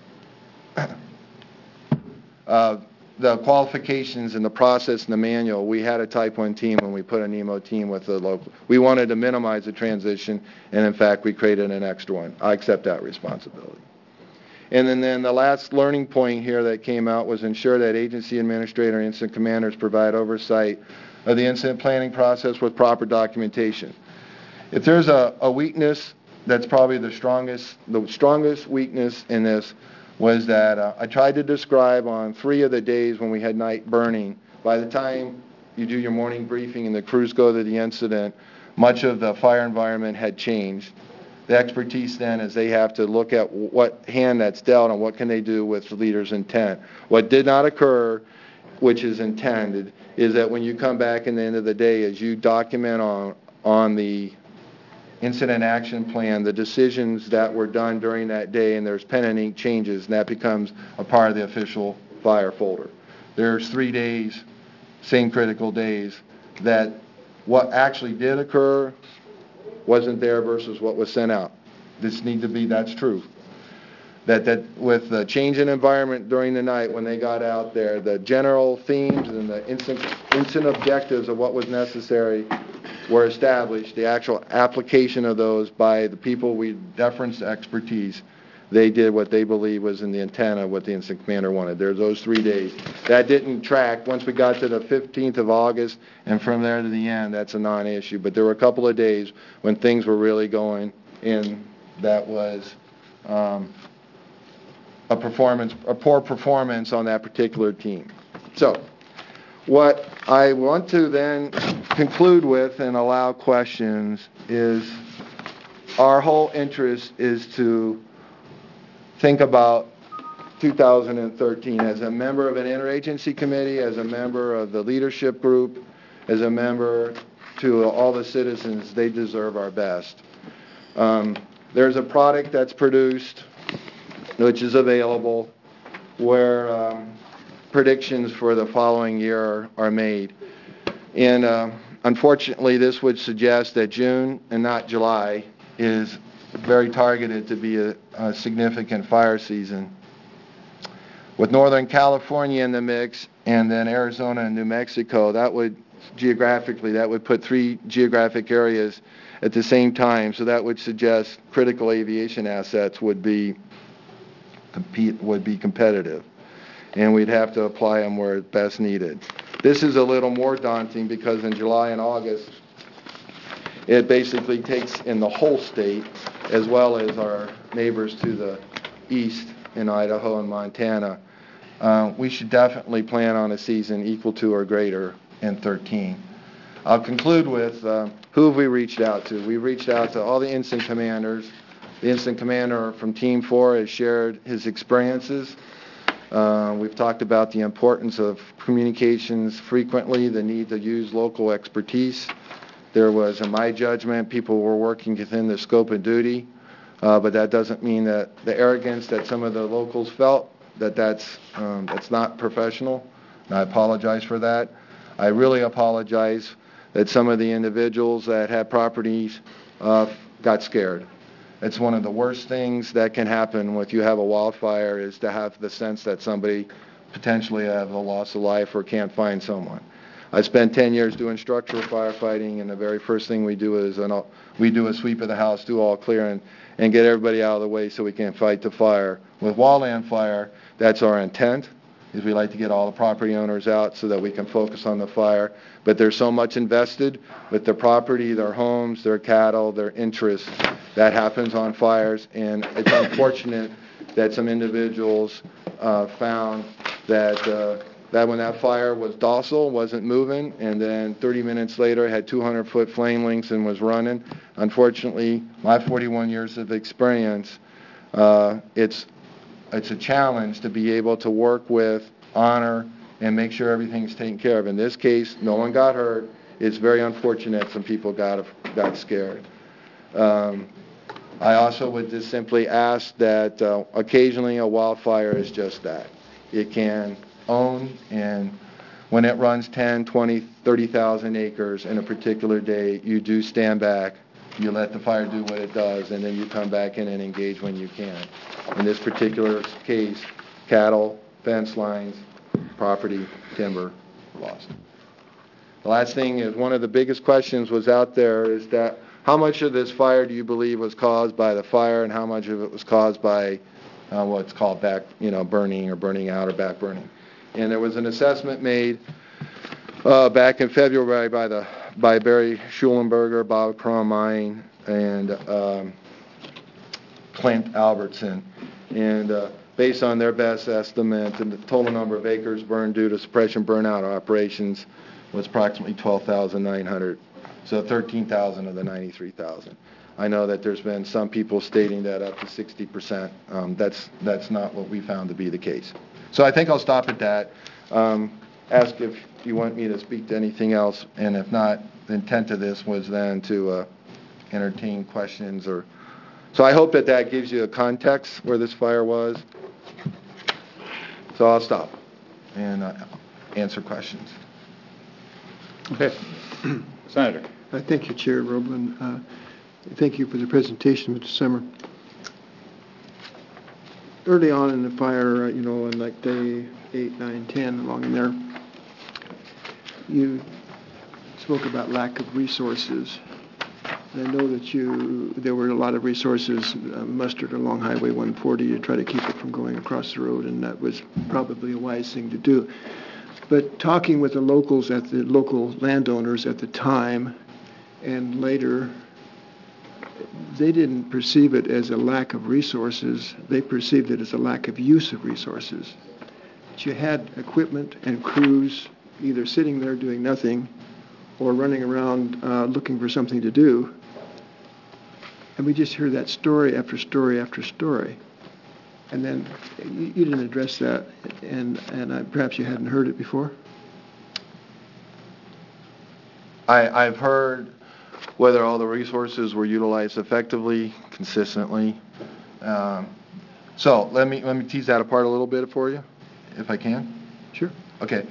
The qualifications and the process and the manual, we had a Type 1 team when we put a NEMO team with the local. We wanted to minimize the transition, and in fact, we created an extra one. I accept that responsibility. And then the last learning point here that came out was ensure that agency administrator and incident commanders provide oversight of the incident planning process with proper documentation. If there's a weakness, that's probably the strongest weakness in this was that I tried to describe on 3 of the days when we had night burning, by the time you do your morning briefing and the crews go to the incident, much of the fire environment had changed. The expertise then is they have to look at what hand that's dealt and what can they do with the leader's intent. What did not occur, which is intended, is that when you come back at the end of the day, as you document on the incident action plan, the decisions that were done during that day, and there's pen and ink changes, and that becomes a part of the official fire folder. There's 3 days, same critical days, that what actually did occur wasn't there versus what was sent out. That's true. That with the change in environment during the night when they got out there, the general themes and the instant objectives of what was necessary were established. The actual application of those by the people we deference expertise, they did what they believed was in the intent of what the incident commander wanted. There's those 3 days. That didn't track. Once we got to the 15th of August and from there to the end, that's a non-issue. But there were a couple of days when things were really going, and that was a poor performance on that particular team. So, what I want to then conclude with and allow questions is our whole interest is to think about 2013 as a member of an interagency committee, as a member of the leadership group, as a member to all the citizens. They deserve our best. There's a product that's produced, which is available, where predictions for the following year are made. And unfortunately, this would suggest that June and not July is very targeted to be a significant fire season. With Northern California in the mix, and then Arizona and New Mexico, that would put 3 geographic areas at the same time. So that would suggest critical aviation assets would be competitive, and we'd have to apply them where it's best needed. This is a little more daunting because in July and August, it basically takes in the whole state, as well as our neighbors to the east in Idaho and Montana. We should definitely plan on a season equal to or greater in 13. I'll conclude with who have we reached out to? We reached out to all the incident commanders. The incident commander from Team 4 has shared his experiences. We've talked about the importance of communications frequently, the need to use local expertise. There was, in my judgment, people were working within the scope of duty, but that doesn't mean that the arrogance that some of the locals felt, that's not professional, and I apologize for that. I really apologize that some of the individuals that had properties got scared. It's one of the worst things that can happen when you have a wildfire is to have the sense that somebody potentially have a loss of life or can't find someone. I spent 10 years doing structural firefighting, and the very first thing we do is we do a sweep of the house, do all clear, and get everybody out of the way so we can fight the fire. With wildland fire, that's our intent, is we like to get all the property owners out so that we can focus on the fire. But there's so much invested with their property, their homes, their cattle, their interests. That happens on fires, and it's unfortunate that some individuals found that when that fire was docile, wasn't moving, and then 30 minutes later had 200-foot flame lengths and was running. Unfortunately, my 41 years of experience, it's a challenge to be able to work with, honor, and make sure everything's taken care of. In this case, no one got hurt. It's very unfortunate some people got scared. I also would just simply ask that occasionally a wildfire is just that. It can own, and when it runs 10, 20, 30,000 acres in a particular day, you do stand back, you let the fire do what it does, and then you come back in and engage when you can. In this particular case, cattle, fence lines, property, timber, lost. The last thing is, one of the biggest questions was out there is that how much of this fire do you believe was caused by the fire, and how much of it was caused by what's called burning or burning out or back burning? And there was an assessment made back in February by Barry Schulenberger, Bob Cromine, and Clint Albertson. And based on their best estimate, and the total number of acres burned due to suppression burnout operations was approximately 12,900. So 13,000 of the 93,000. I know that there's been some people stating that up to 60%. That's not what we found to be the case. So I think I'll stop at that. Ask if you want me to speak to anything else, and if not, the intent of this was then to entertain questions. So I hope that gives you a context where this fire was. So I'll stop and answer questions. Okay. Senator. Thank you, Chair Roblin. Thank you for the presentation, Mr. Summer. Early on in the fire, on like day 8, 9, 10, along in there, you spoke about lack of resources. And I know that there were a lot of resources mustered along Highway 140 to try to keep it from going across the road, and that was probably a wise thing to do. But talking with the local landowners at the time and later, they didn't perceive it as a lack of resources. They perceived it as a lack of use of resources. But you had equipment and crews either sitting there doing nothing or running around looking for something to do. And we just hear that story after story after story. And then you didn't address that, and perhaps you hadn't heard it before? I've heard whether all the resources were utilized effectively, consistently. So let me tease that apart a little bit for you, if I can. Sure. Okay.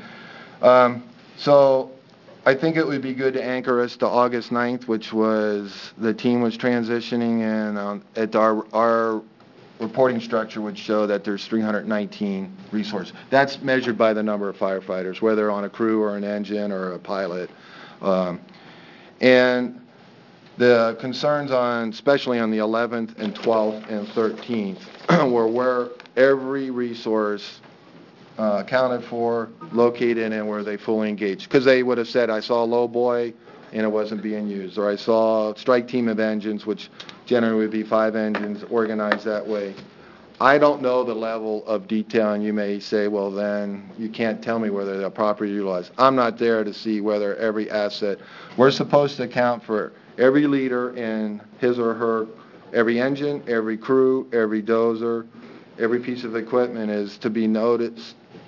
So I think it would be good to anchor us to August 9th, which was the team was transitioning, and at our reporting structure would show that there's 319 resources. That's measured by the number of firefighters, whether on a crew or an engine or a pilot. And the concerns on, especially on the 11th and 12th and 13th, were where every resource accounted for, located, and were they fully engaged. Because they would have said, I saw a low boy and it wasn't being used, or I saw a strike team of engines, which generally would be 5 engines organized that way. I don't know the level of detail, and you may say, well, then you can't tell me whether they're properly utilized. I'm not there to see whether every asset. We're supposed to account for every leader in his or her, every engine, every crew, every dozer, every piece of equipment is to be noted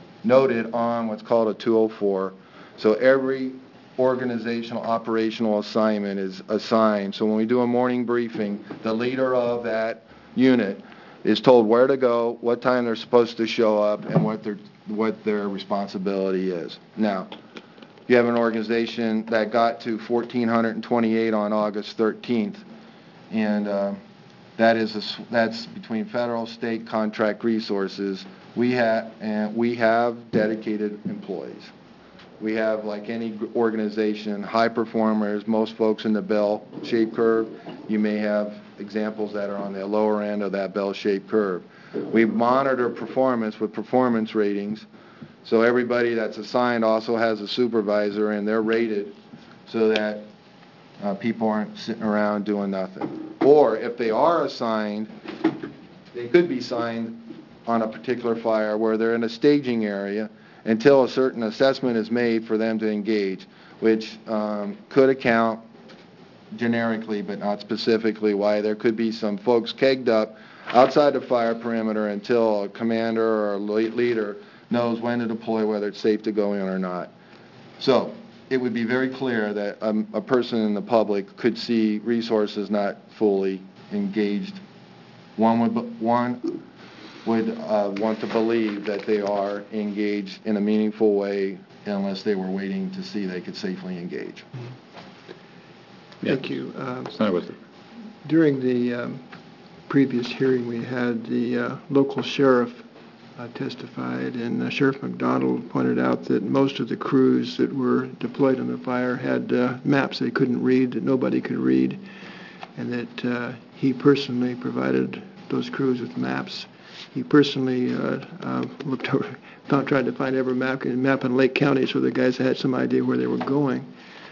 on what's called a 204. So every organizational operational assignment is assigned. So when we do a morning briefing, the leader of that unit is told where to go, what time they're supposed to show up, and what their responsibility is. Now, you have an organization that got to 1,428 on August 13th, and that's between federal, state, contract resources. We have dedicated employees. We have, like any organization, high performers, most folks in the bell-shaped curve. You may have examples that are on the lower end of that bell-shaped curve. We monitor performance with performance ratings. So everybody that's assigned also has a supervisor, and they're rated so that people aren't sitting around doing nothing. Or if they are assigned, they could be assigned on a particular fire where they're in a staging area until a certain assessment is made for them to engage, which could account generically but not specifically why there could be some folks kegged up outside the fire perimeter until a commander or a leader knows when to deploy, whether it's safe to go in or not. So it would be very clear that a person in the public could see resources not fully engaged. One would want to believe that they are engaged in a meaningful way unless they were waiting to see they could safely engage. Thank you. Senator Whitsitt. During the previous hearing, we had the local sheriff testified, and Sheriff McDonald pointed out that most of the crews that were deployed on the fire had maps they couldn't read, that nobody could read, and that he personally provided those crews with maps. He personally looked over, tried to find every map in Lake County so the guys had some idea where they were going.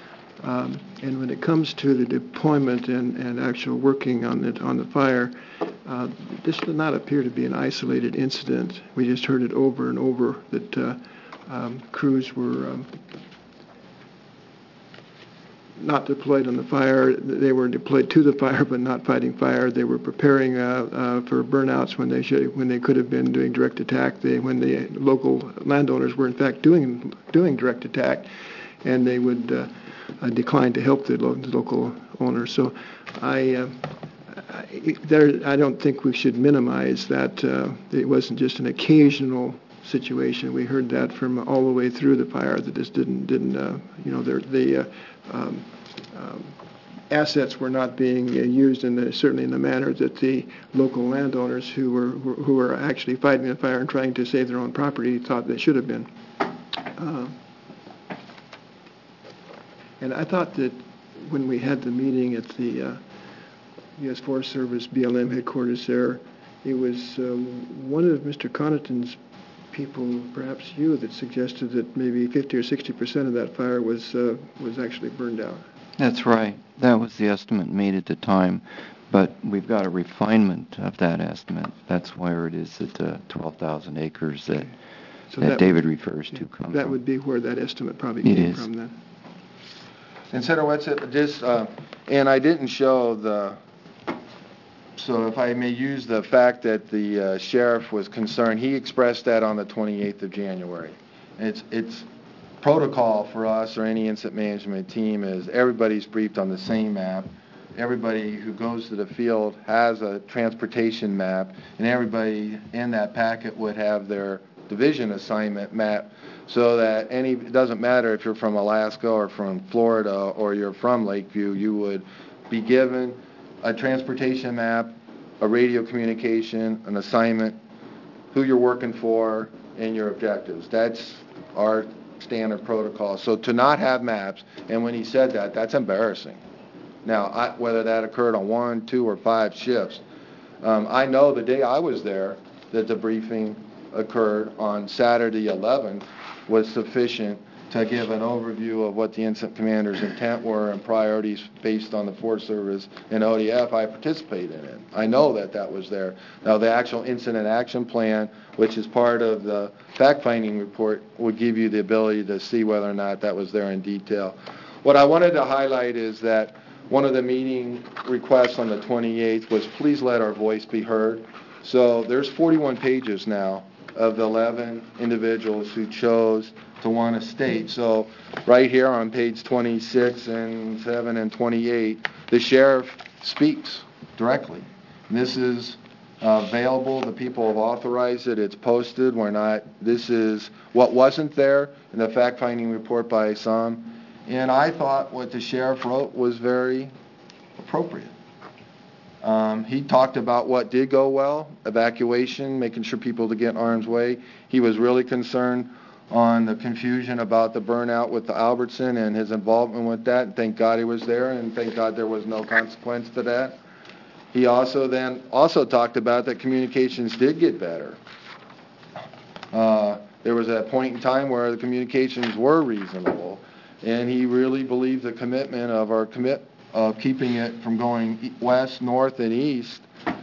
And when it comes to the deployment and actual working on the fire, this did not appear to be an isolated incident. We just heard it over and over that crews were not deployed on the fire. They were deployed to the fire but not fighting fire. They were preparing for burnouts when they could have been doing direct attack. When the local landowners were in fact doing direct attack, and they would decline to help the local owners. So I don't think we should minimize that. It wasn't just an occasional situation. We heard that from all the way through the fire, that this assets were not being used certainly in the manner that the local landowners who were actually fighting the fire and trying to save their own property thought they should have been. And I thought that when we had the meeting at the U.S. Forest Service BLM headquarters there, it was one of Mr. Connaughton's people, perhaps you, that suggested that maybe 50 or 60% of that fire was actually burned out. That's right. That was the estimate made at the time. But we've got a refinement of that estimate. That's where it is that the 12,000 acres that, So that David refers to come That from. would be where that estimate probably It came is. from then. And Senator Wetzel, just, and I didn't show the, so if I may use the fact that the sheriff was concerned, he expressed that on the 28th of January. It's protocol for us or any incident management team is everybody's briefed on the same map. Everybody who goes to the field has a transportation map, and everybody in that packet would have their division assignment map, so that it doesn't matter if you're from Alaska or from Florida or you're from Lakeview, you would be given a transportation map, a radio communication, an assignment, who you're working for, and your objectives. That's our standard protocol. So to not have maps, and when he said that, that's embarrassing. Now, whether that occurred on 1, 2, or 5 shifts, I know the day I was there that the briefing occurred on Saturday 11th was sufficient to give an overview of what the incident commander's intent were and priorities based on the Forest Service and ODF I participated in. I know that that was there. Now, the actual incident action plan, which is part of the fact-finding report, would give you the ability to see whether or not that was there in detail. What I wanted to highlight is that one of the meeting requests on the 28th was please let our voice be heard. So there's 41 pages now of the 11 individuals who chose to want to state. So right here on page 26 and 7 and 28, the sheriff speaks directly. And this is available. The people have authorized it. It's posted. This is what wasn't there in the fact-finding report by some. And I thought what the sheriff wrote was very appropriate. He talked about what did go well, evacuation, making sure people to get in harm's way. He was really concerned on the confusion about the burnout with the Albertson and his involvement with that. And thank God he was there, and thank God there was no consequence to that. He also talked about that communications did get better. There was a point in time where the communications were reasonable, and he really believed the commitment of of keeping it from going west, north, and east.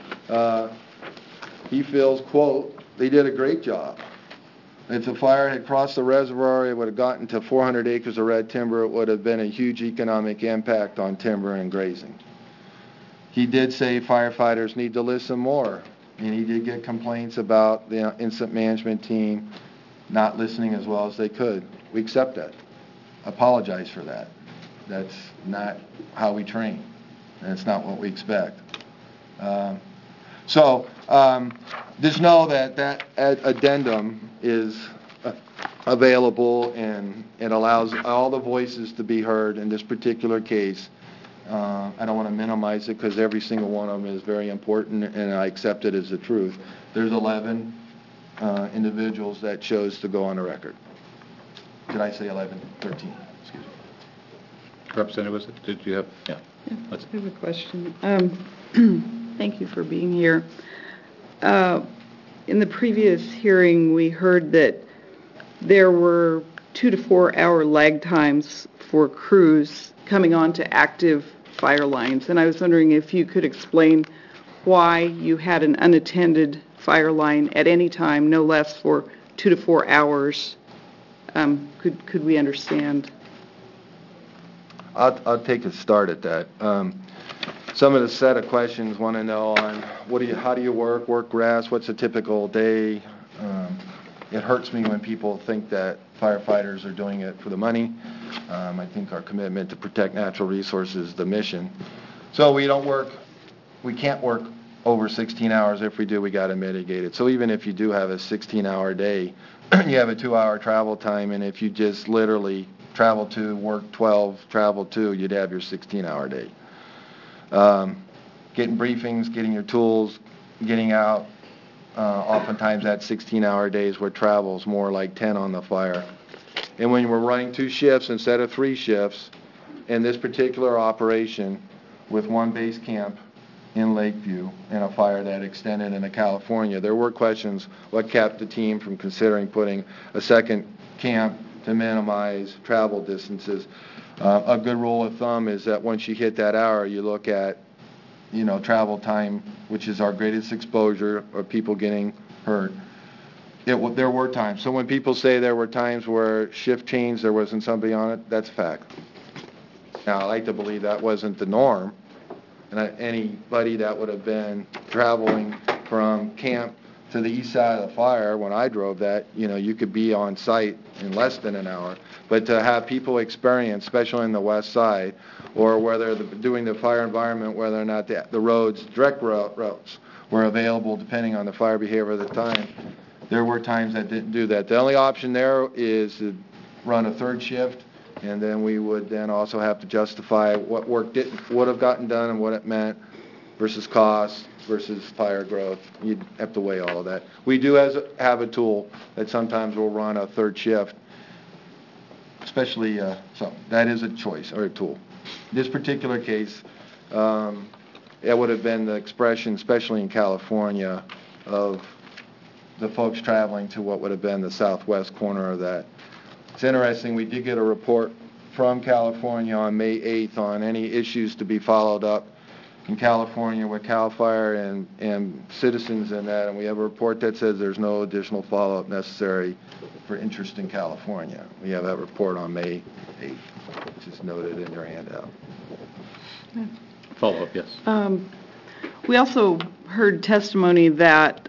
He feels, quote, they did a great job. If the fire had crossed the reservoir, it would have gotten to 400 acres of red timber. It would have been a huge economic impact on timber and grazing. He did say firefighters need to listen more, and he did get complaints about the incident management team not listening as well as they could. We accept that. Apologize for that. That's not how we train, and it's not what we expect. Just know that addendum is available, and it allows all the voices to be heard in this particular case. I don't want to minimize it because every single one of them is very important, and I accept it as the truth. There's 11 individuals that chose to go on the record. Did I say 11? 13. Excuse me. Representative, did you have? Yeah. I have a question. Thank you for being here. In the previous hearing, we heard that there were 2 to 4 hour lag times for crews coming onto active fire lines, and I was wondering if you could explain why you had an unattended fire line at any time, no less for 2 to 4 hours. Could we understand? I'll take a start at that. Some of the set of questions want to know on how do you work grass, what's a typical day. It hurts me when people think that firefighters are doing it for the money. I think our commitment to protect natural resources is the mission. So we can't work over 16 hours. If we do, we got to mitigate it. So even if you do have a 16-hour day, you have a 2-hour travel time, and if you just literally travel to, work 12, travel to, you'd have your 16-hour day. Getting briefings, getting your tools, getting out, oftentimes that 16-hour days where travel is more like 10 on the fire. And when we're running 2 shifts instead of 3 shifts, in this particular operation with one base camp in Lakeview and a fire that extended into California, there were questions what kept the team from considering putting a second camp to minimize travel distances. A good rule of thumb is that once you hit that hour, you look at, travel time, which is our greatest exposure, or people getting hurt. There were times. So when people say there were times where shift changed, there wasn't somebody on it, that's a fact. Now, I like to believe that wasn't the norm. And anybody that would have been traveling from camp to the east side of the fire, when I drove that, you could be on site in less than an hour. But to have people experience, especially in the west side, or whether doing the fire environment, whether or not the roads, direct routes, were available depending on the fire behavior at the time, there were times that didn't do that. The only option there is to run a third shift, and then we would then also have to justify what work would have gotten done and what it meant versus cost versus fire growth. You'd have to weigh all of that. We do have a tool that sometimes will run a third shift, especially, so that is a choice or a tool. This particular case, it would have been the expression, especially in California, of the folks traveling to what would have been the southwest corner of that. It's interesting, we did get a report from California on May 8th on any issues to be followed up in California with CAL FIRE and citizens in that, and we have a report that says there's no additional follow-up necessary for interest in California. We have that report on May 8th, which is noted in your handout. Follow-up, yes. We also heard testimony that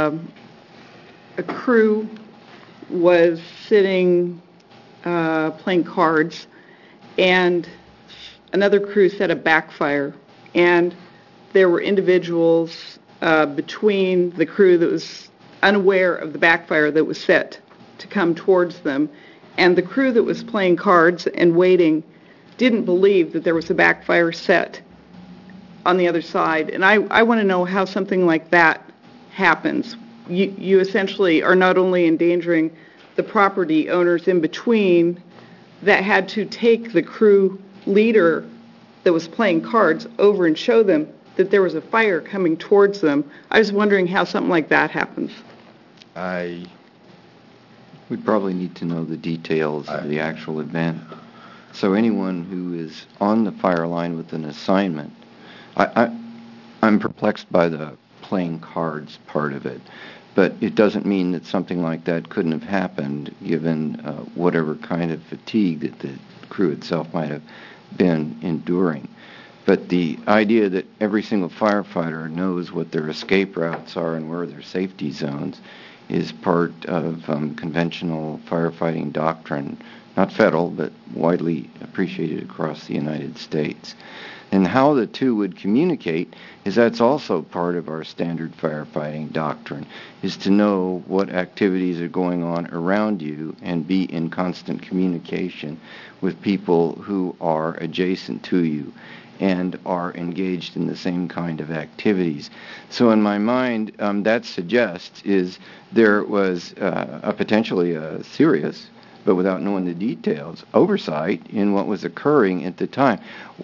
a crew was sitting playing cards, and another crew set a backfire, and there were individuals between the crew that was unaware of the backfire that was set to come towards them, and the crew that was playing cards and waiting didn't believe that there was a backfire set on the other side. And I want to know how something like that happens. You essentially are not only endangering the property owners in between that had to take the crew leader that was playing cards over and show them that there was a fire coming towards them. I was wondering how something like that happens. We probably need to know the details of the actual event. So anyone who is on the fire line with an assignment, I'm perplexed by the playing cards part of it. But it doesn't mean that something like that couldn't have happened given whatever kind of fatigue that the crew itself might have been enduring. But the idea that every single firefighter knows what their escape routes are and where their safety zones is part of conventional firefighting doctrine, not federal, but widely appreciated across the United States. And how the two would communicate is that's also part of our standard firefighting doctrine, is to know what activities are going on around you and be in constant communication with people who are adjacent to you and are engaged in the same kind of activities. So in my mind, that suggests is there was a potentially a serious, but without knowing the details, oversight in what was occurring at the time.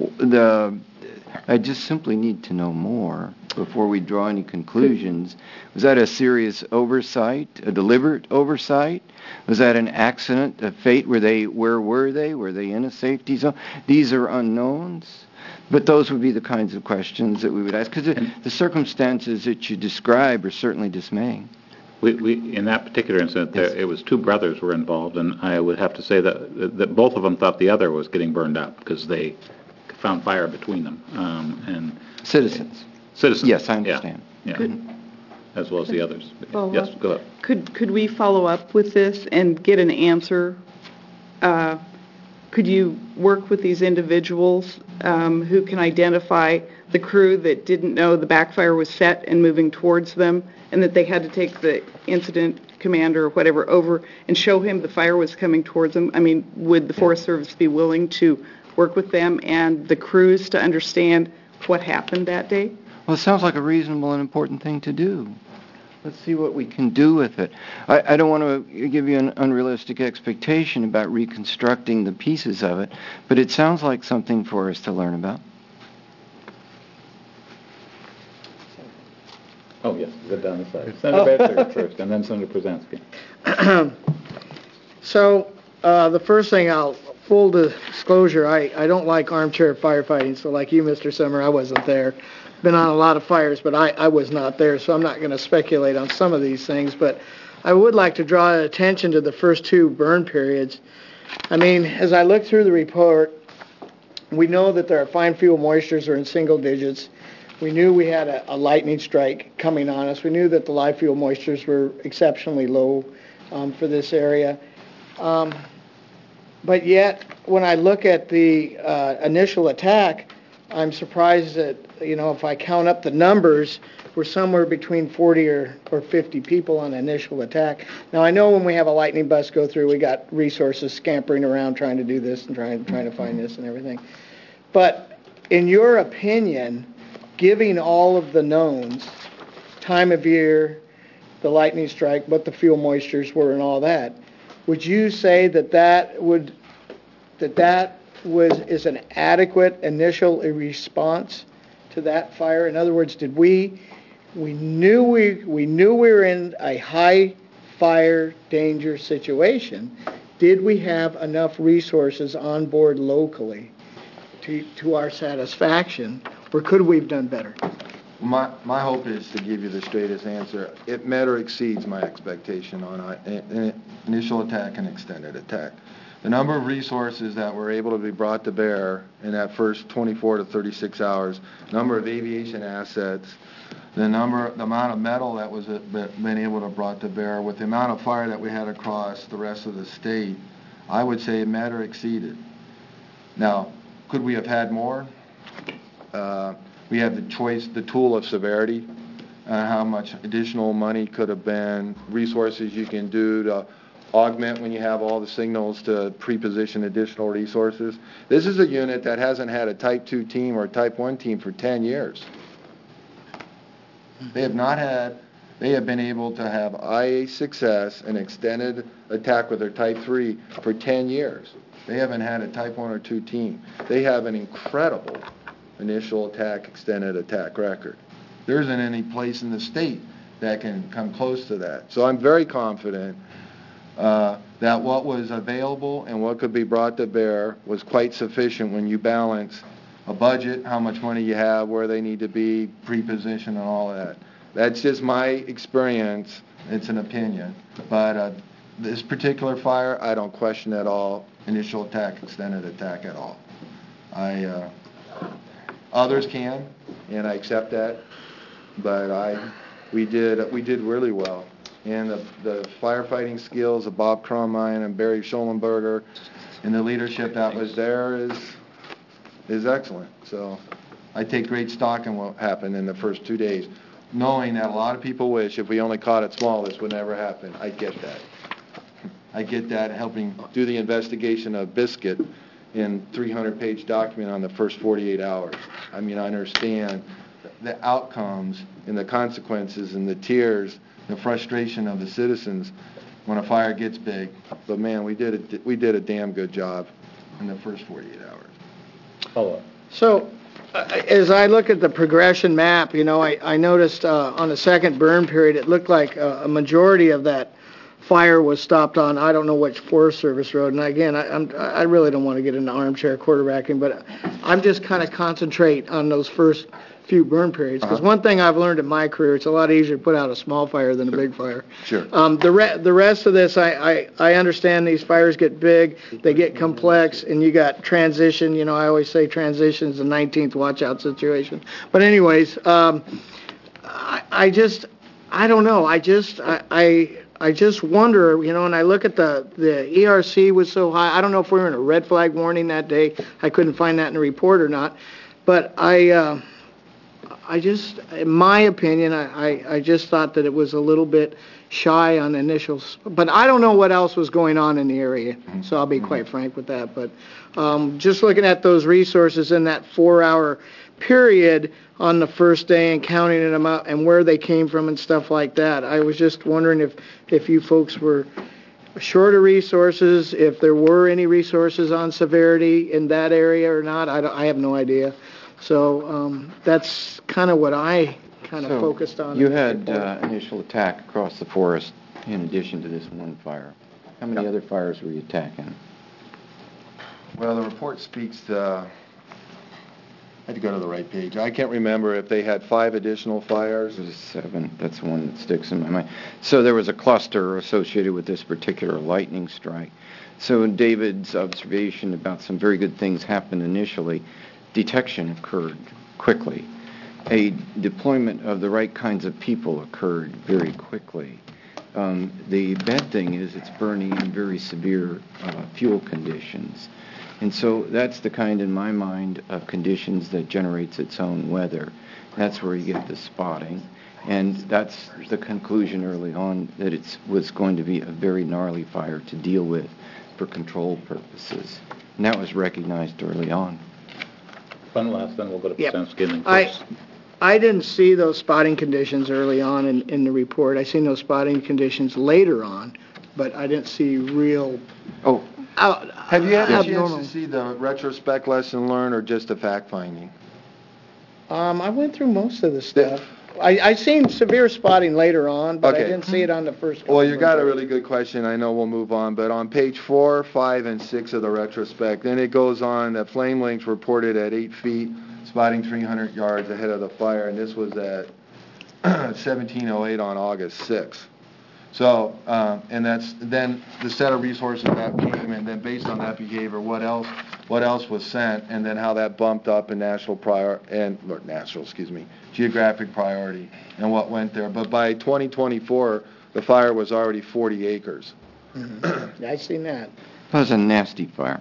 I just simply need to know more before we draw any conclusions. Was that a serious oversight, a deliberate oversight? Was that an accident, a fate? Where were they? Were they in a safety zone? These are unknowns. But those would be the kinds of questions that we would ask, because the circumstances that you describe are certainly dismaying. We in that particular incident, Yes. it was two brothers were involved, and I would have to say that both of them thought the other was getting burned up because they found fire between them. And Citizens. Citizens. Yes, I understand. Yeah. As well as the others. Follow Yes, up? go ahead. Could we follow up with this and get an answer? Could you work with these individuals who can identify the crew that didn't know the backfire was set and moving towards them, and that they had to take the incident commander or whatever over and show him the fire was coming towards them? I mean, would the Forest Service be willing to work with them and the crews to understand what happened that day? Well, it sounds like a reasonable and important thing to do. Let's see what we can do with it. I don't want to give you an unrealistic expectation about reconstructing the pieces of it, but it sounds like something for us to learn about. Oh, yes, go down the side. Senator Batzer first, and then Senator Przansky. So the first thing I'll full disclosure, I don't like armchair firefighting, so like you, Mr. Summer, I wasn't there. Been on a lot of fires, but I was not there, so I'm not going to speculate on some of these things, but I would like to draw attention to the first 2 burn periods. I mean, as I look through the report, we know that our fine fuel moistures are in single digits. We knew we had a lightning strike coming on us. We knew that the live fuel moistures were exceptionally low for this area. But yet, when I look at the initial attack, I'm surprised that, if I count up the numbers, we're somewhere between 40 or 50 people on initial attack. Now, I know when we have a lightning bus go through, we got resources scampering around trying to do this and trying to find this and everything. But in your opinion, giving all of the knowns, time of year, the lightning strike, what the fuel moistures were and all that, would you say that is an adequate initial response to that fire? In other words, did we knew we were in a high fire danger situation? Did we have enough resources on board locally to our satisfaction, or could we have done better? My hope is to give you the straightest answer. It met or exceeds my expectation on an initial attack and extended attack. The number of resources that were able to be brought to bear in that first 24 to 36 hours, number of aviation assets, the amount of metal that was been able to brought to bear, with the amount of fire that we had across the rest of the state, I would say it met or exceeded. Now, could we have had more? We had the tool of severity, how much additional money could have been, resources you can do to augment when you have all the signals to pre-position additional resources. This is a unit that hasn't had a Type 2 team or Type 1 team for 10 years. They have been able to have IA success and extended attack with their Type 3 for 10 years. They haven't had a Type 1 or 2 team. They have an incredible initial attack, extended attack record. There isn't any place in the state that can come close to that. So I'm very confident that what was available and what could be brought to bear was quite sufficient when you balance a budget, how much money you have, where they need to be, pre-position and all that. That's just my experience. It's an opinion. But this particular fire, I don't question at all initial attack, extended attack at all. Others can, and I accept that, but we did really well. And the firefighting skills of Bob Cromine and Barry Schollenberger and the leadership that was there is excellent. So I take great stock in what happened in the first 2 days, knowing that a lot of people wish if we only caught it small, this would never happen. I get that. I get that, helping do the investigation of Biscuit in 300-page document on the first 48 hours. I mean, I understand the outcomes and the consequences and the tears, the frustration of the citizens when a fire gets big. But man, we did a damn good job in the first 48 hours. Follow-up. So, as I look at the progression map, I noticed on the second burn period, it looked like a majority of that fire was stopped on, I don't know which Forest Service road. And again, I really don't want to get into armchair quarterbacking, but I'm just kind of concentrate on those first few burn periods. Because one thing I've learned in my career, it's a lot easier to put out a small fire than a big fire. Sure. The rest of this, I understand these fires get big, they get complex, and you got transition. I always say transition is the 19th watch out situation. But anyways, I don't know. I just wonder, and I look at the ERC was so high. I don't know if we were in a red flag warning that day. I couldn't find that in the report or not. But I just, in my opinion, I just thought that it was a little bit shy on initials. But I don't know what else was going on in the area, so I'll be quite frank with that. But just looking at those resources in that 4-hour period on the first day and counting them out and where they came from and stuff like that, I was just wondering if you folks were short of resources, if there were any resources on severity in that area or not. I have no idea. So that's kind of what I focused on. You had initial attack across the forest in addition to this one fire. How many other fires were you attacking? Well, the report speaks to, I had to go to the right page. I can't remember if they had 5 additional fires. There's 7. That's the one that sticks in my mind. So there was a cluster associated with this particular lightning strike. So in David's observation about some very good things happened initially, detection occurred quickly. A deployment of the right kinds of people occurred very quickly. The bad thing is it's burning in very severe fuel conditions. And so that's the kind, in my mind, of conditions that generates its own weather. That's where you get the spotting. And that's the conclusion early on, that it was going to be a very gnarly fire to deal with for control purposes. And that was recognized early on. One last, then we'll go to Yep. Thanksgiving I first. I didn't see those spotting conditions early on in the report. I seen those spotting conditions later on, but I didn't see real. Oh, Have you had a chance abnormal. to see the retrospect lesson learned or just the fact finding? I went through most of the stuff. I seen severe spotting later on, but I Okay. didn't see it on the first couple. Well, you got a of really good question. I know we'll move on, but on page 4, 5, and 6 of the retrospect, then it goes on that flame lengths reported at 8 feet, spotting 300 yards ahead of the fire, and this was at 17:08 on August 6th. So, and that's then the set of resources that came, and then based on that behavior, what else was sent, and then how that bumped up in geographic priority, and what went there. But by 2024, the fire was already 40 acres. Yeah, I seen that. that was a nasty fire.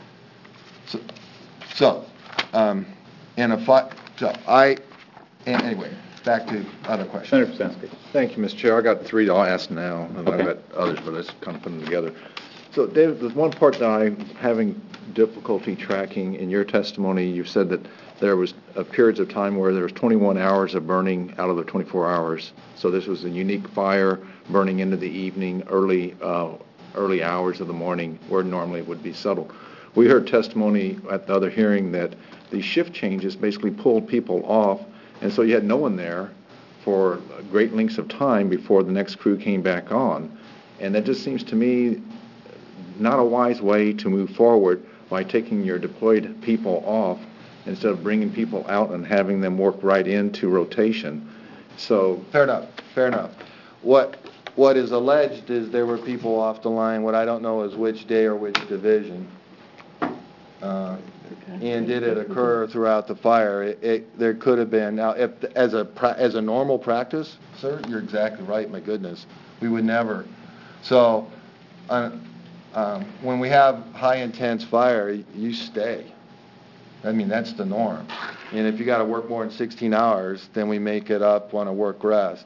Anyway, back to other questions. Senator Psensky. Thank you, Mr. Chair. I got 3 I'll ask now, and Okay. I've got others, but let's kind of put them together. So, David, there's one part that I'm having difficulty tracking. In your testimony, you said that there was periods of time where there was 21 hours of burning out of the 24 hours. So this was a unique fire burning into the evening, early hours of the morning, where normally it would be subtle. We heard testimony at the other hearing that the shift changes basically pulled people off, and so you had no one there for great lengths of time before the next crew came back on. And that just seems to me not a wise way to move forward by taking your deployed people off instead of bringing people out and having them work right into rotation. So, Fair enough. What is alleged is there were people off the line. What I don't know is which day or which division. And did it occur throughout the fire? There could have been. Now, if as a normal practice, sir, you're exactly right. My goodness, we would never. So, when we have high intense fire, you stay. I mean, that's the norm. And if you got to work more than 16 hours, then we make it up on a work rest.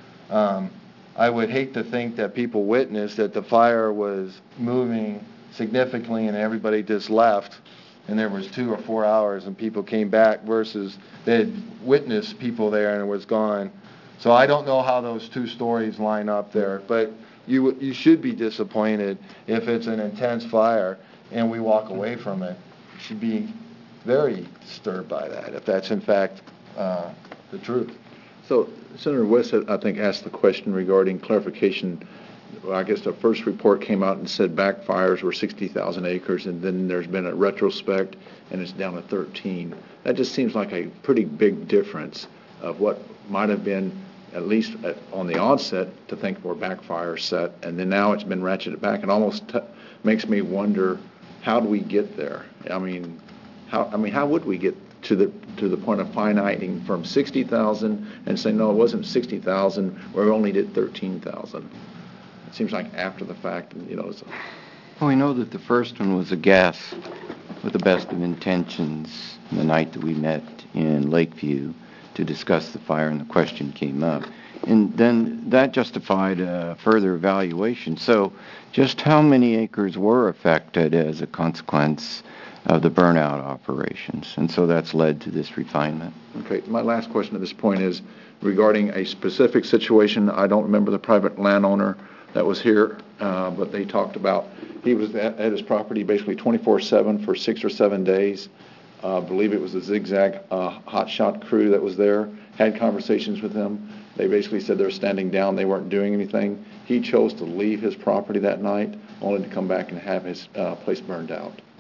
I would hate to think that people witnessed that the fire was moving significantly and everybody just left, and there was 2 or 4 hours and people came back versus they had witnessed people there and it was gone. So I don't know how those 2 stories line up there, but you should be disappointed if it's an intense fire and we walk away from it. You should be very disturbed by that, if that's in fact the truth. so Senator West, I think, asked the question regarding clarification. Well, I guess the first report came out and said backfires were 60,000 acres, and then there's been a retrospect, and it's down to 13. That just seems like a pretty big difference of what might have been, at least on the onset, to think were backfire set, and then now it's been ratcheted back. It almost makes me wonder, how do we get there? I mean, how would we get to the point of finiting from 60,000 and say, no, it wasn't 60,000, we only did 13,000? It seems like after the fact, Well, we know that the first one was a guess with the best of intentions the night that we met in Lakeview to discuss the fire and the question came up. And then that justified a further evaluation. So just how many acres were affected as a consequence of the burnout operations? And so that's led to this refinement. Okay, my last question at this point is regarding a specific situation. I don't remember the private landowner that was here, but they talked about he was at his property basically 24/7 for 6 or 7 days. I believe it was a zigzag hot shot crew that was there, had conversations with him. They basically said they were standing down, they weren't doing anything. He chose to leave his property that night, only to come back and have his place burned out.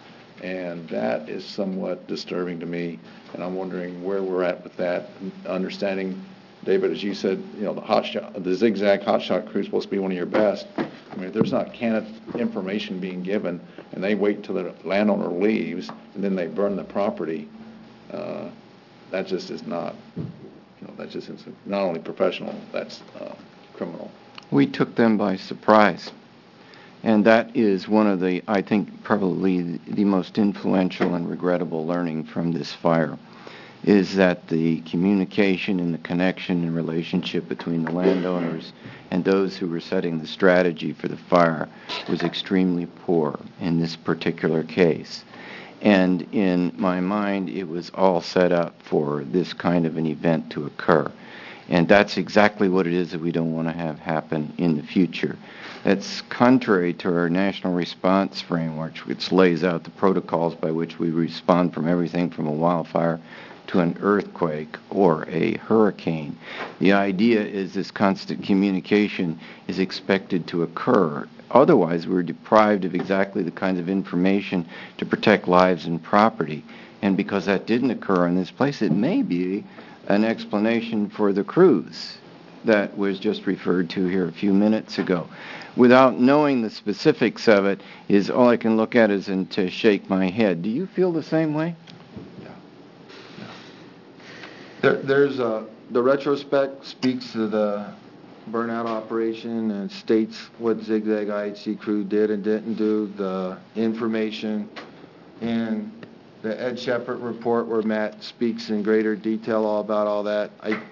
And that is somewhat disturbing to me, and I'm wondering where we're at with that. Understanding, David, as you said, the zigzag hotshot crew is supposed to be one of your best. I mean, if there's not candid information being given, and they wait till the landowner leaves, and then they burn the property, that just is not, that just is not only professional, that's criminal. We took them by surprise. And that is one of the, I think, probably the most influential and regrettable learning from this fire, is that the communication and the connection and relationship between the landowners and those who were setting the strategy for the fire was extremely poor in this particular case. And in my mind, it was all set up for this kind of an event to occur. And that's exactly what it is that we don't want to have happen in the future. That's contrary to our national response framework, which lays out the protocols by which we respond from everything from a wildfire to an earthquake or a hurricane. The idea is this constant communication is expected to occur. Otherwise, we're deprived of exactly the kinds of information to protect lives and property. And because that didn't occur in this place, it may be an explanation for the crews that was just referred to here a few minutes ago. Without knowing the specifics of it, is all I can look at is to shake my head. Do you feel the same way? There's the retrospect speaks to the burnout operation and states what Zigzag IHC crew did and didn't do. The information in the Ed Shepard report where Matt speaks in greater detail all about all that.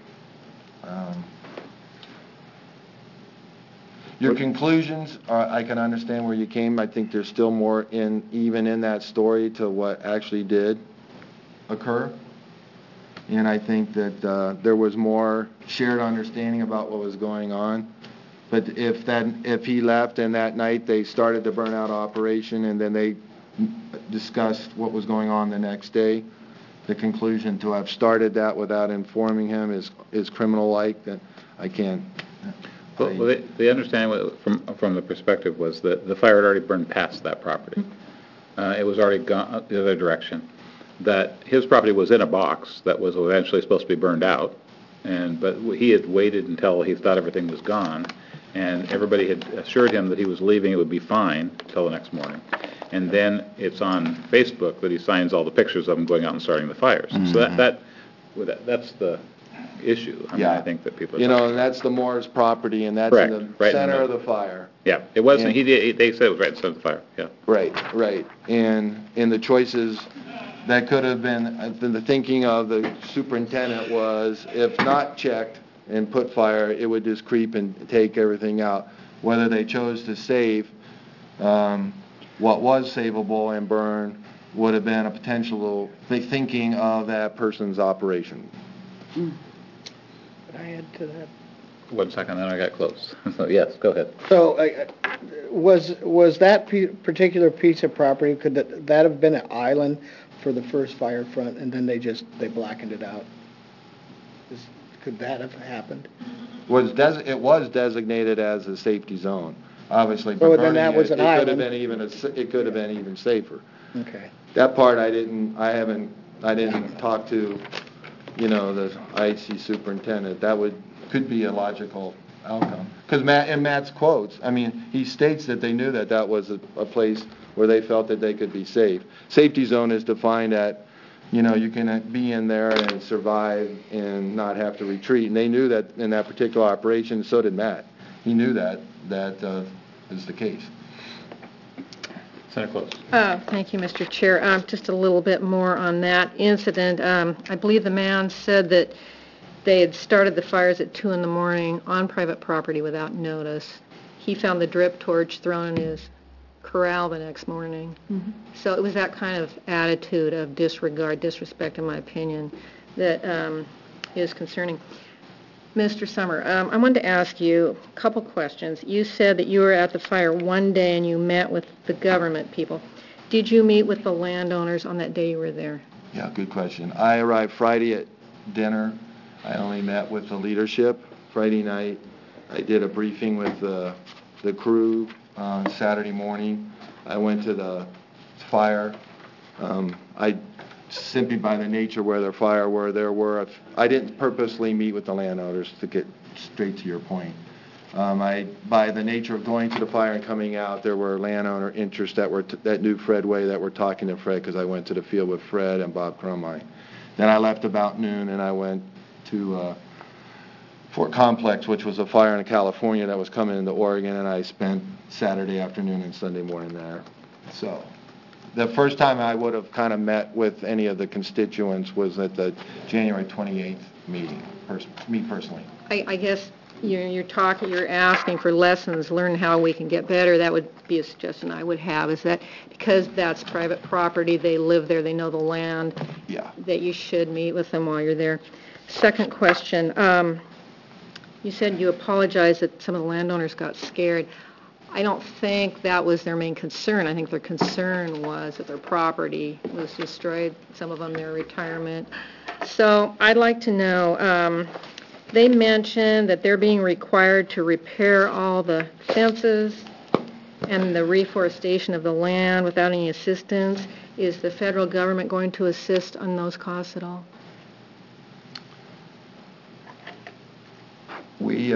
Your conclusions, I can understand where you came. I think there's still more even in that story to what actually did occur. And I think that there was more shared understanding about what was going on. But if he left and that night they started the burnout operation and then they discussed what was going on the next day, the conclusion to have started that without informing him is criminal-like. That I can't. Well, the understanding from the perspective was that the fire had already burned past that property. It was already gone the other direction. That his property was in a box that was eventually supposed to be burned out, but he had waited until he thought everything was gone, and everybody had assured him that he was leaving, it would be fine until the next morning. And then it's on Facebook that he signs all the pictures of him going out and starting the fires. Mm-hmm. So that's the issue. I mean, I think that people are and that's the Moore's property, and that's in the center of the fire. Yeah, it wasn't. They said it was right in the center of the fire. Yeah. Right. And in the choices that could have been, the thinking of the superintendent was, if not checked and put fire, it would just creep and take everything out. Whether they chose to save what was savable and burn would have been a potential thinking of that person's operation. Could I add to that? 1 second, then I got close. So yes, go ahead. So was that particular piece of property, could that have been an island for the first fire front, and then they blackened it out? Could that have happened? It was designated as a safety zone, obviously. So then that was an island. It could have been even safer. Okay. That part I didn't talk to, the IHC superintendent. That could be a logical outcome. Because Matt's quotes, he states that they knew that was a place where they felt that they could be safe. Safety zone is defined at, you can be in there and survive and not have to retreat. And they knew that in that particular operation, so did Matt. He knew that is the case. Senator Close. Thank you, Mr. Chair. Just a little bit more on that incident. I believe the man said that they had started the fires at 2 in the morning on private property without notice. He found the drip torch thrown in his corral the next morning. Mm-hmm. So it was that kind of attitude of disrespect, in my opinion, that is concerning. Mr. Sommer, I wanted to ask you a couple questions. You said that you were at the fire one day and you met with the government people. Did you meet with the landowners on that day you were there? Yeah, good question. I arrived Friday at dinner. I only met with the leadership. Friday night, I did a briefing with the crew on Saturday morning. I went to the fire I simply by the nature where the fire were, I didn't purposely meet with the landowners to get straight to your point. By the nature of going to the fire and coming out, there were landowner interests that knew Fred Way that were talking to Fred because I went to the field with Fred and Bob Crumline. Then I left about noon and I went to Fort Complex, which was a fire in California that was coming into Oregon, and I spent Saturday afternoon and Sunday morning there. So the first time I would have kind of met with any of the constituents was at the January 28th meeting, me personally. I guess you're asking for lessons, learn how we can get better. That would be a suggestion I would have, is that because that's private property, they live there, they know the land, that you should meet with them while you're there. Second question, you said you apologized that some of the landowners got scared. I don't think that was their main concern. I think their concern was that their property was destroyed, some of them their retirement. So I'd like to know, they mentioned that they're being required to repair all the fences and the reforestation of the land without any assistance. Is the federal government going to assist on those costs at all? We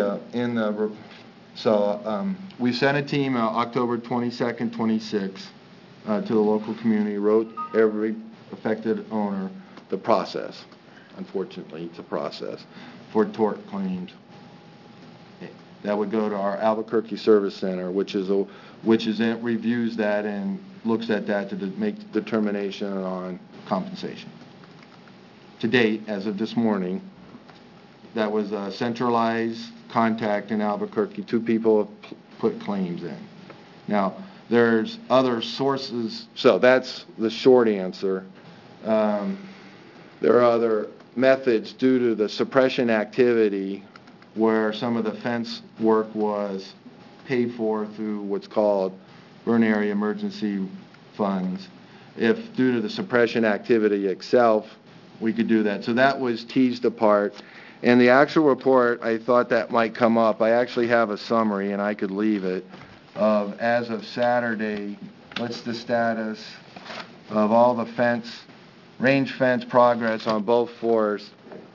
we sent a team October 22nd, 26th to the local community, wrote every affected owner the process. Unfortunately, it's a process for tort claims. That would go to our Albuquerque Service Center, which reviews that and looks at that to make determination on compensation. To date, as of this morning, that was a centralized contact in Albuquerque. 2 people have put claims in. Now, there's other sources, so that's the short answer. There are other methods due to the suppression activity where some of the fence work was paid for through what's called burn area emergency funds. If due to the suppression activity itself, we could do that. So that was teased apart. And the actual report, I thought that might come up. I actually have a summary, and I could leave it, of as of Saturday, what's the status of all the range fence progress on both forests,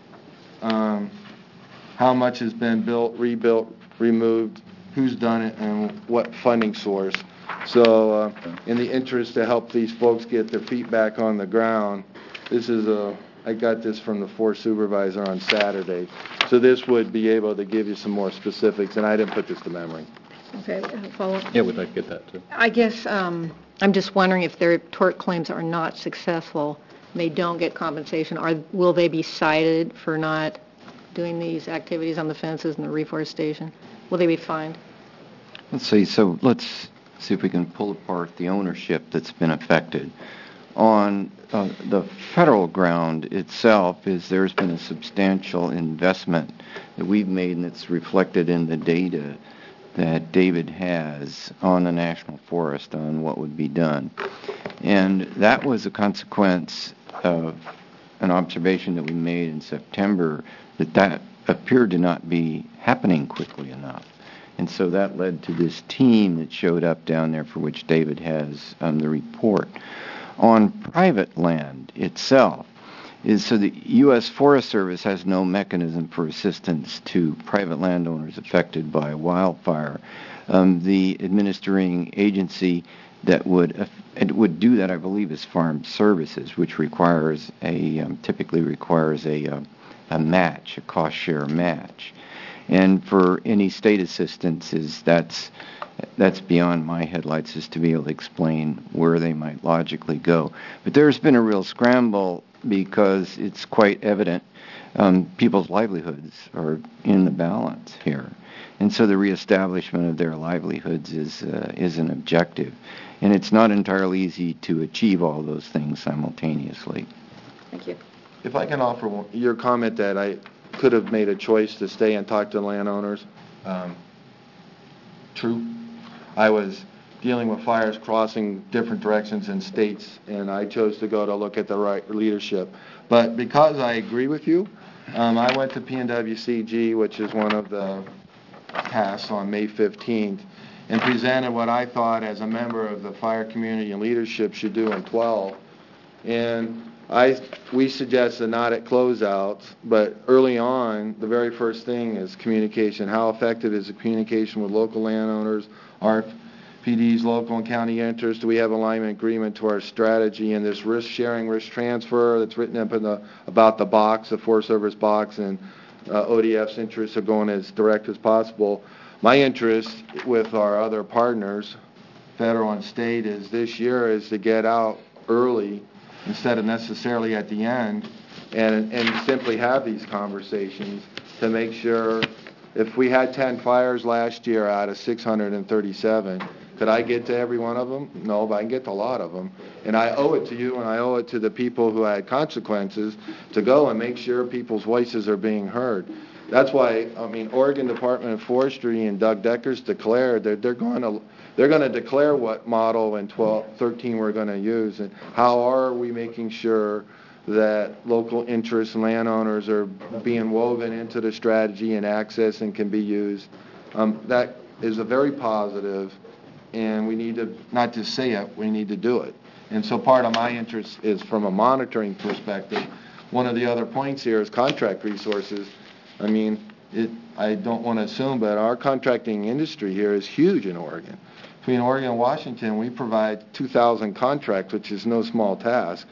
how much has been built, rebuilt, removed, who's done it, and what funding source. So in the interest to help these folks get their feet back on the ground, I got this from the forest supervisor on Saturday. So this would be able to give you some more specifics, and I didn't put this to memory. Okay, follow-up? Yeah, we'd like to get that, too. I guess I'm just wondering if their tort claims are not successful, they don't get compensation, will they be cited for not doing these activities on the fences and the reforestation? Will they be fined? Let's see if we can pull apart the ownership that's been affected. On the federal ground itself, there's been a substantial investment that we've made, and it's reflected in the data that David has on the National Forest on what would be done. And that was a consequence of an observation that we made in September that appeared to not be happening quickly enough. And so that led to this team that showed up down there, for which David has the report. On private land itself, so the U.S. Forest Service has no mechanism for assistance to private landowners affected by wildfire. The administering agency that would do that, I believe, is Farm Services, which typically requires a match, a cost share match. And for any state assistances, that's beyond my headlights, is to be able to explain where they might logically go. But there's been a real scramble because it's quite evident people's livelihoods are in the balance here. And so the reestablishment of their livelihoods is an objective. And it's not entirely easy to achieve all those things simultaneously. Thank you. If I can offer your comment that I could have made a choice to stay and talk to the landowners. True. I was dealing with fires crossing different directions in states, and I chose to go to look at the right leadership. But because I agree with you, I went to PNWCG, which is one of the tasks, on May 15th, and presented what I thought as a member of the fire community and leadership should do in 12, And we suggested not at closeouts, but early on, the very first thing is communication. How effective is the communication with local landowners, RPDs, local and county interests? Do we have alignment agreement to our strategy and this risk sharing, risk transfer that's written up about the box, the Forest Service box, and ODF's interests are going as direct as possible. My interest with our other partners, federal and state, is this year is to get out early instead of necessarily at the end, and simply have these conversations to make sure. If we had 10 fires last year out of 637, could I get to every one of them? No, but I can get to a lot of them. And I owe it to you, and I owe it to the people who had consequences to go and make sure people's voices are being heard. That's why, Oregon Department of Forestry and Doug Deckers declared that they're going to declare what model in 13 we're going to use, and how are we making sure that local interests and landowners are being woven into the strategy and access and can be used. That is a very positive, and we need to not just say it, we need to do it. And so part of my interest is from a monitoring perspective. One of the other points here is contract resources. I don't want to assume, but our contracting industry here is huge in Oregon. Between Oregon and Washington, we provide 2,000 contracts, which is no small task,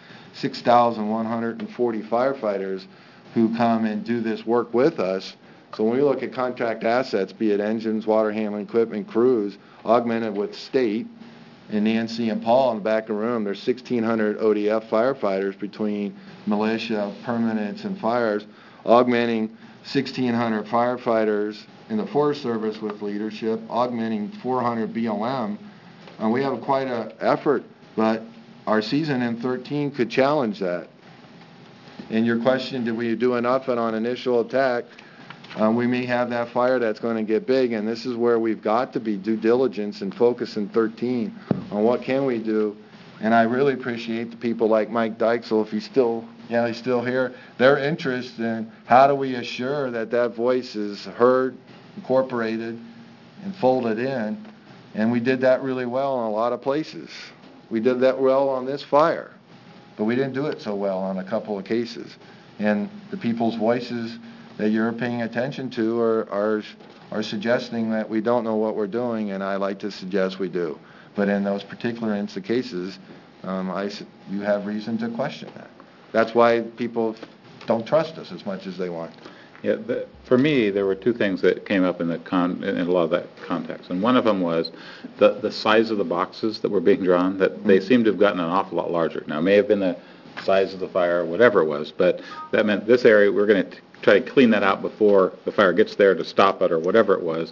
6,140 firefighters who come and do this work with us. So when we look at contract assets, be it engines, water handling equipment, crews, augmented with state, and Nancy and Paul in the back of the room, there's 1,600 ODF firefighters between militia, permanents, and fires, augmenting 1,600 firefighters in the Forest Service with leadership, augmenting 400 BLM. We have quite an effort, but our season in 13 could challenge that. And your question, did we do enough on initial attack? We may have that fire that's going to get big, and this is where we've got to be due diligence and focus in 13 on what can we do. And I really appreciate the people like Mike Dykesel, if he's still here, their interest in how do we assure that that voice is heard, incorporated, and folded in. And we did that really well in a lot of places. We did that well on this fire, but we didn't do it so well on a couple of cases. And the people's voices that you're paying attention to are suggesting that we don't know what we're doing, and I like to suggest we do. But in those particular cases, you have reason to question that. That's why people don't trust us as much as they want. Yeah, for me, there were two things that came up in a lot of that context, and one of them was the size of the boxes that were being drawn. That they seem to have gotten an awful lot larger. Now, it may have been the size of the fire, whatever it was, but that meant this area we're going to try to clean that out before the fire gets there to stop it or whatever it was.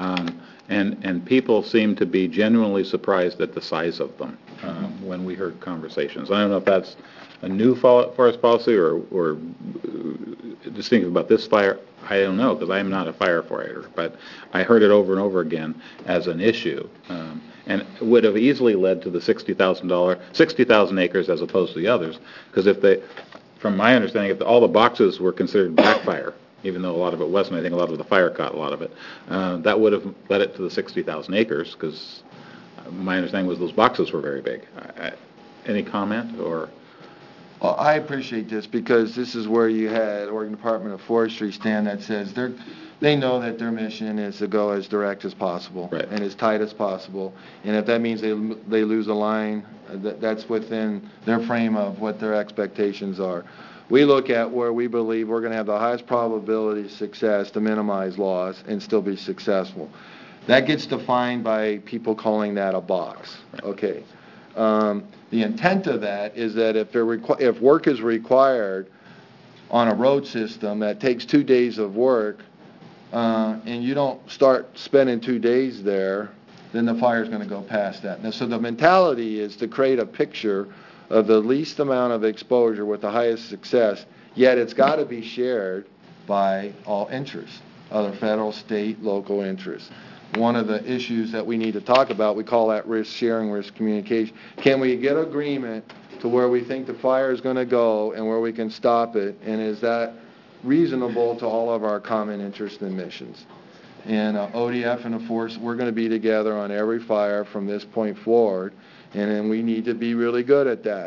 And people seem to be genuinely surprised at the size of them when we heard conversations. I don't know if that's a new forest policy or just thinking about this fire. I don't know, because I am not a firefighter, but I heard it over and over again as an issue. And it would have easily led to the $60,000 acres as opposed to the others, because from my understanding, if all the boxes were considered backfire, even though a lot of it wasn't, I think a lot of the fire caught a lot of it, that would have led it to the 60,000 acres, because my understanding was those boxes were very big. Any comment or? Well, I appreciate this, because this is where you had Oregon Department of Forestry stand that says they know that their mission is to go as direct as possible, right, and as tight as possible. And if that means they lose a line, that's within their frame of what their expectations are. We look at where we believe we're going to have the highest probability of success to minimize loss and still be successful. That gets defined by people calling that a box. Right. Okay. The intent of that is that if work is required on a road system that takes 2 days of work, and you don't start spending 2 days there, then the fire's going to go past that. Now, so the mentality is to create a picture of the least amount of exposure with the highest success, yet it's got to be shared by all interests, other federal, state, local interests. One of the issues that we need to talk about, we call that risk sharing, risk communication. Can we get agreement to where we think the fire is going to go and where we can stop it, and is that reasonable to all of our common interests and missions? And ODF and the Force, we're going to be together on every fire from this point forward, and then we need to be really good at that.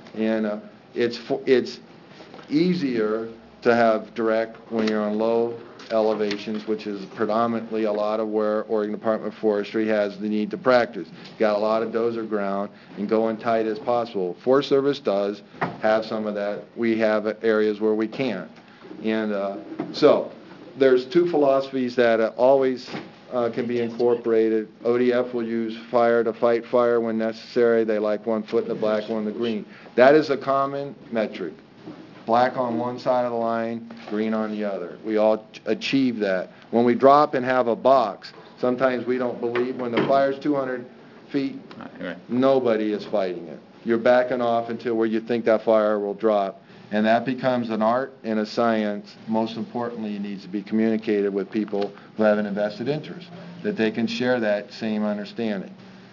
And it's easier to have direct when you're on low elevations, which is predominantly a lot of where Oregon Department of Forestry has the need to practice. Got a lot of dozer ground and go in tight as possible. Forest Service does have some of that. We have areas where we can't. And so there's two philosophies that always can be incorporated. ODF will use fire to fight fire when necessary. They like 1 foot in the black, 1 in the green. That is a common metric. Black on one side of the line, green on the other. We all achieve that. When we drop and have a box, sometimes we don't believe when the fire's 200 feet, nobody is fighting it. You're backing off until where you think that fire will drop. And that becomes an art and a science. Most importantly, it needs to be communicated with people who have an invested interest, that they can share that same understanding.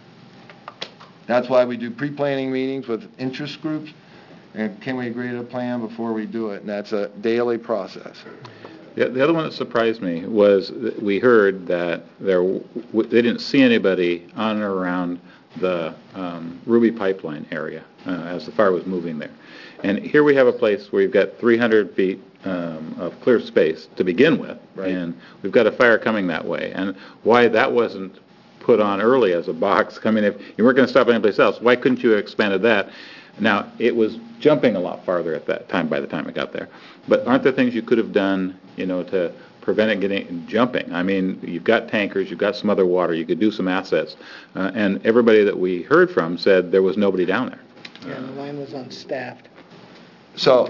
That's why we do pre-planning meetings with interest groups. And can we agree to a plan before we do it? And that's a daily process. The other one that surprised me was that we heard that they didn't see anybody on or around the Ruby Pipeline area as the fire was moving there. And here we have a place where you've got 300 feet of clear space to begin with, right. And we've got a fire coming that way. And why that wasn't put on early as a box, I mean, if you weren't going to stop anyplace else, why couldn't you have expanded that? Now, it was jumping a lot farther at that time by the time it got there. But aren't there things you could have done, to prevent it getting jumping? I mean, you've got tankers, you've got some other water, you could do some assets. And everybody that we heard from said there was nobody down there. Yeah, the line was unstaffed. So,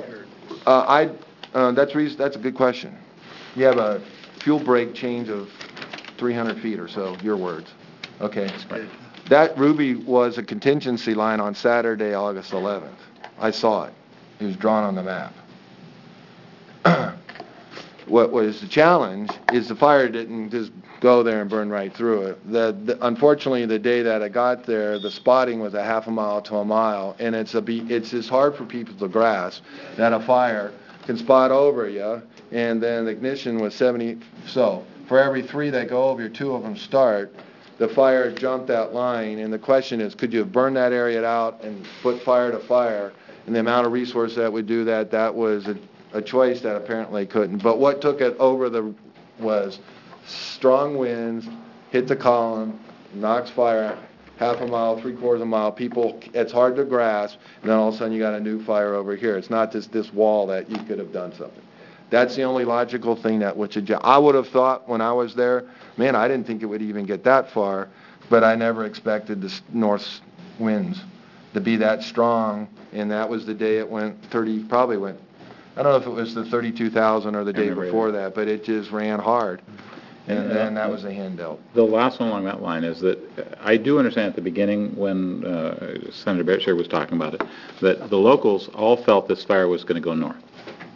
that's a good question. You have a fuel break change of 300 feet or so, your words. Okay. Right. That Ruby was a contingency line on Saturday, August 11th. I saw it. It was drawn on the map. What was the challenge is the fire didn't just go there and burn right through it. Unfortunately, the day that I got there, the spotting was a half a mile to a mile, and it's just hard for people to grasp that a fire can spot over you, and then the ignition was 70. So for every 3 that go over, 2 of them start. The fire jumped that line, and the question is, could you have burned that area out and put fire to fire? And the amount of resource that would do that was a choice that apparently couldn't. But what took it over was strong winds, hit the column, knocks fire, half a mile, 3/4 of a mile. People, it's hard to grasp, and then all of a sudden you got a new fire over here. It's not just this wall that you could have done something. That's the only logical thing that would suggest. I would have thought when I was there, man, I didn't think it would even get that far, but I never expected the north winds to be that strong, and that was the day it went 30, probably went, I don't know if it was the 32,000 or the day before that, but it just ran hard, and then that was a hand dealt. The last one along that line is that I do understand at the beginning when Senator Berkshire was talking about it, that the locals all felt this fire was going to go north.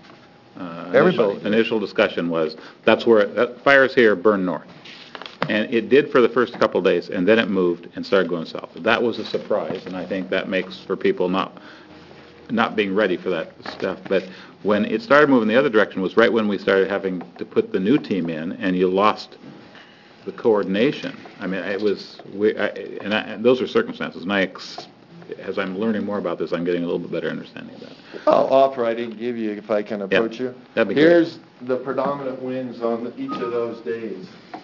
Initial discussion was, that fire's here, burn north. And it did for the first couple of days, and then it moved and started going south. That was a surprise, and I think that makes for people not being ready for that stuff. But when it started moving the other direction was right when we started having to put the new team in, and you lost the coordination. I mean, it was, and those are circumstances, and as I'm learning more about this, I'm getting a little bit better understanding of that. I'll offer, I didn't give you, if I can approach you. That'd be Here's the predominant winds on each of those days.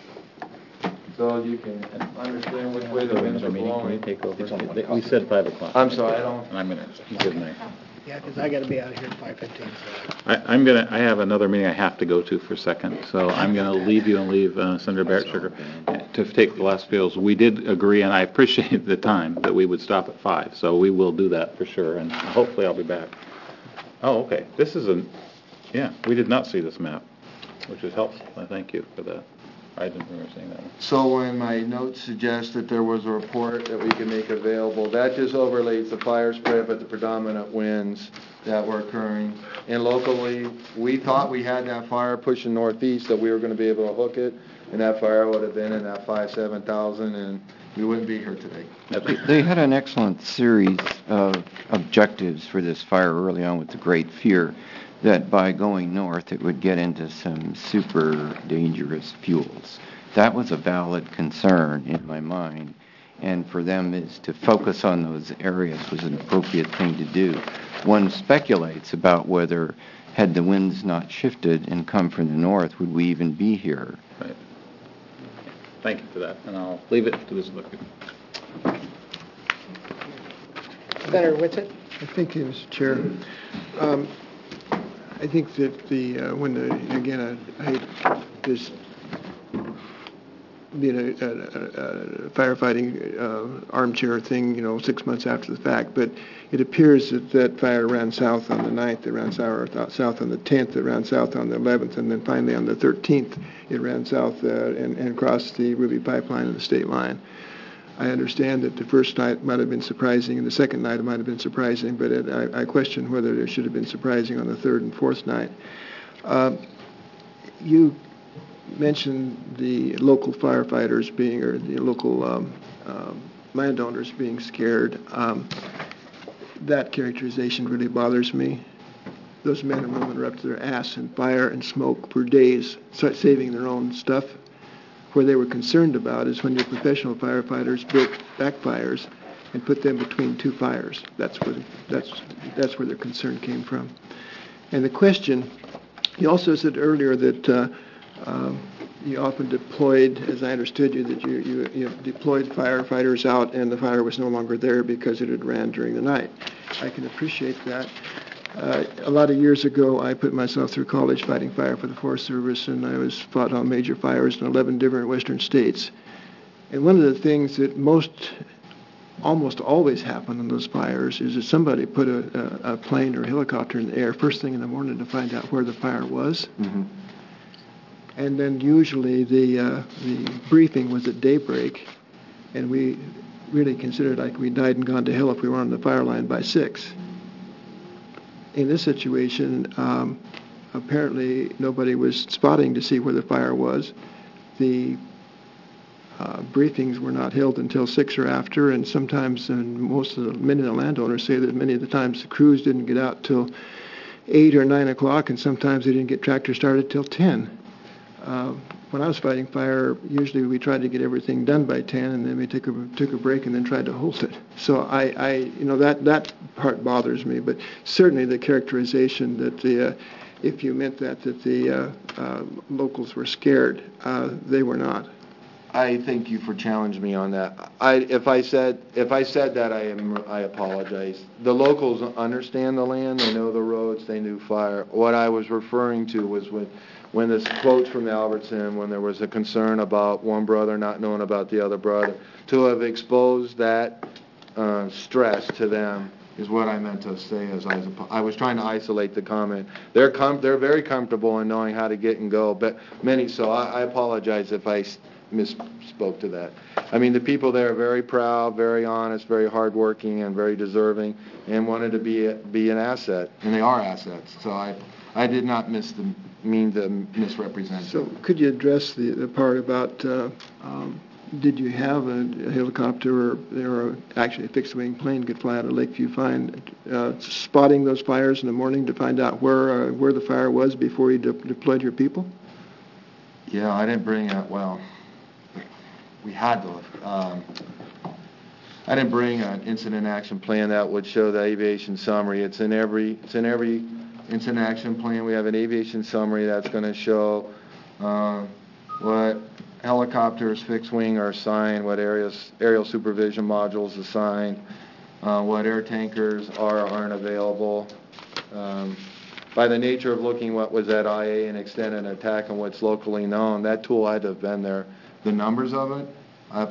So you can understand which way the winds are blowing. Take over? We said 5 o'clock. I'm sorry, I don't. And I'm going to give my... Yeah, because I got to be out of here at 5:15. So. I have another meeting I have to go to for a second, so I'm going to leave you and leave Senator Berkshire to take the last bills. We did agree, and I appreciate the time, that we would stop at 5, so we will do that for sure, and hopefully I'll be back. Oh, okay. This is we did not see this map, which is helpful. I thank you for that. I didn't remember seeing that one. So when my notes suggest that there was a report that we can make available, that just overlays the fire spread, but the predominant winds that were occurring. And locally, we thought we had that fire pushing northeast, that we were going to be able to hook it, and that fire would have been in that 7,000, and we wouldn't be here today. They had an excellent series of objectives for this fire early on with the Great Fear, that by going north it would get into some super dangerous fuels. That was a valid concern in my mind. and for them is to focus on those areas was an appropriate thing to do. One speculates about whether, had the winds not shifted and come from the north, would we even be here? Right. Thank you for that, and I'll leave it to this looker. Senator Whitsitt? Thank you, Mr. Chair. I think that I hate this being a firefighting armchair thing, 6 months after the fact, but it appears that fire ran south on the 9th, it ran south on the 10th, it ran south on the 11th, and then finally on the 13th, it ran south and crossed the Ruby Pipeline and the state line. I understand that the first night might have been surprising and the second night it might have been surprising, but I question whether it should have been surprising on the third and fourth night. You mentioned the local firefighters or the local landowners being scared. That characterization really bothers me. Those men and women are up to their ass in fire and smoke for days, saving their own stuff. Where they were concerned about is when your professional firefighters built backfires and put them between two fires. That's where their concern came from. And the question, you also said earlier that you often deployed, as I understood you, that you deployed firefighters out and the fire was no longer there because it had ran during the night. I can appreciate that. A lot of years ago, I put myself through college fighting fire for the Forest Service, and I fought on major fires in 11 different western states. And one of the things that almost always happen in those fires is that somebody put a plane or a helicopter in the air first thing in the morning to find out where the fire was. Mm-hmm. And then usually the briefing was at daybreak, and we really considered like we died and gone to hell if we were on the fire line by 6. In this situation, apparently nobody was spotting to see where the fire was. The briefings were not held until 6 or after, and sometimes, many of the landowners say that many of the times the crews didn't get out till 8 or 9 o'clock, and sometimes they didn't get tractors started till 10. When I was fighting fire, usually we tried to get everything done by 10, and then we took a break and then tried to hold it. So that part bothers me, but certainly the characterization that if you meant that the locals were scared, they were not. I thank you for challenging me on that. If I said that, I apologize. The locals understand the land, they know the roads, they knew fire. What I was referring to was when this quote from Albertson, when there was a concern about one brother not knowing about the other brother, to have exposed that stress to them is what I meant to say. As I was trying to isolate the comment. They're very comfortable in knowing how to get and go, but so I apologize if I misspoke to that. I mean, the people there are very proud, very honest, very hardworking, and very deserving, and wanted to be an asset, and they are assets. So I did not mean to misrepresent. So could you address the part about did you have a helicopter or actually a fixed-wing plane could fly out of Lakeview Fine, spotting those fires in the morning to find out where the fire was before you deployed your people? Yeah, I didn't bring it. Well, we had to. I didn't bring an incident action plan that would show the aviation summary. It's in every incident action plan. We have an aviation summary that's going to show what helicopters, fixed wing are assigned, what aerial supervision modules assigned, what air tankers aren't available. By the nature of looking what was at IA and extended attack and what's locally known, that tool had to have been there. The numbers of it, I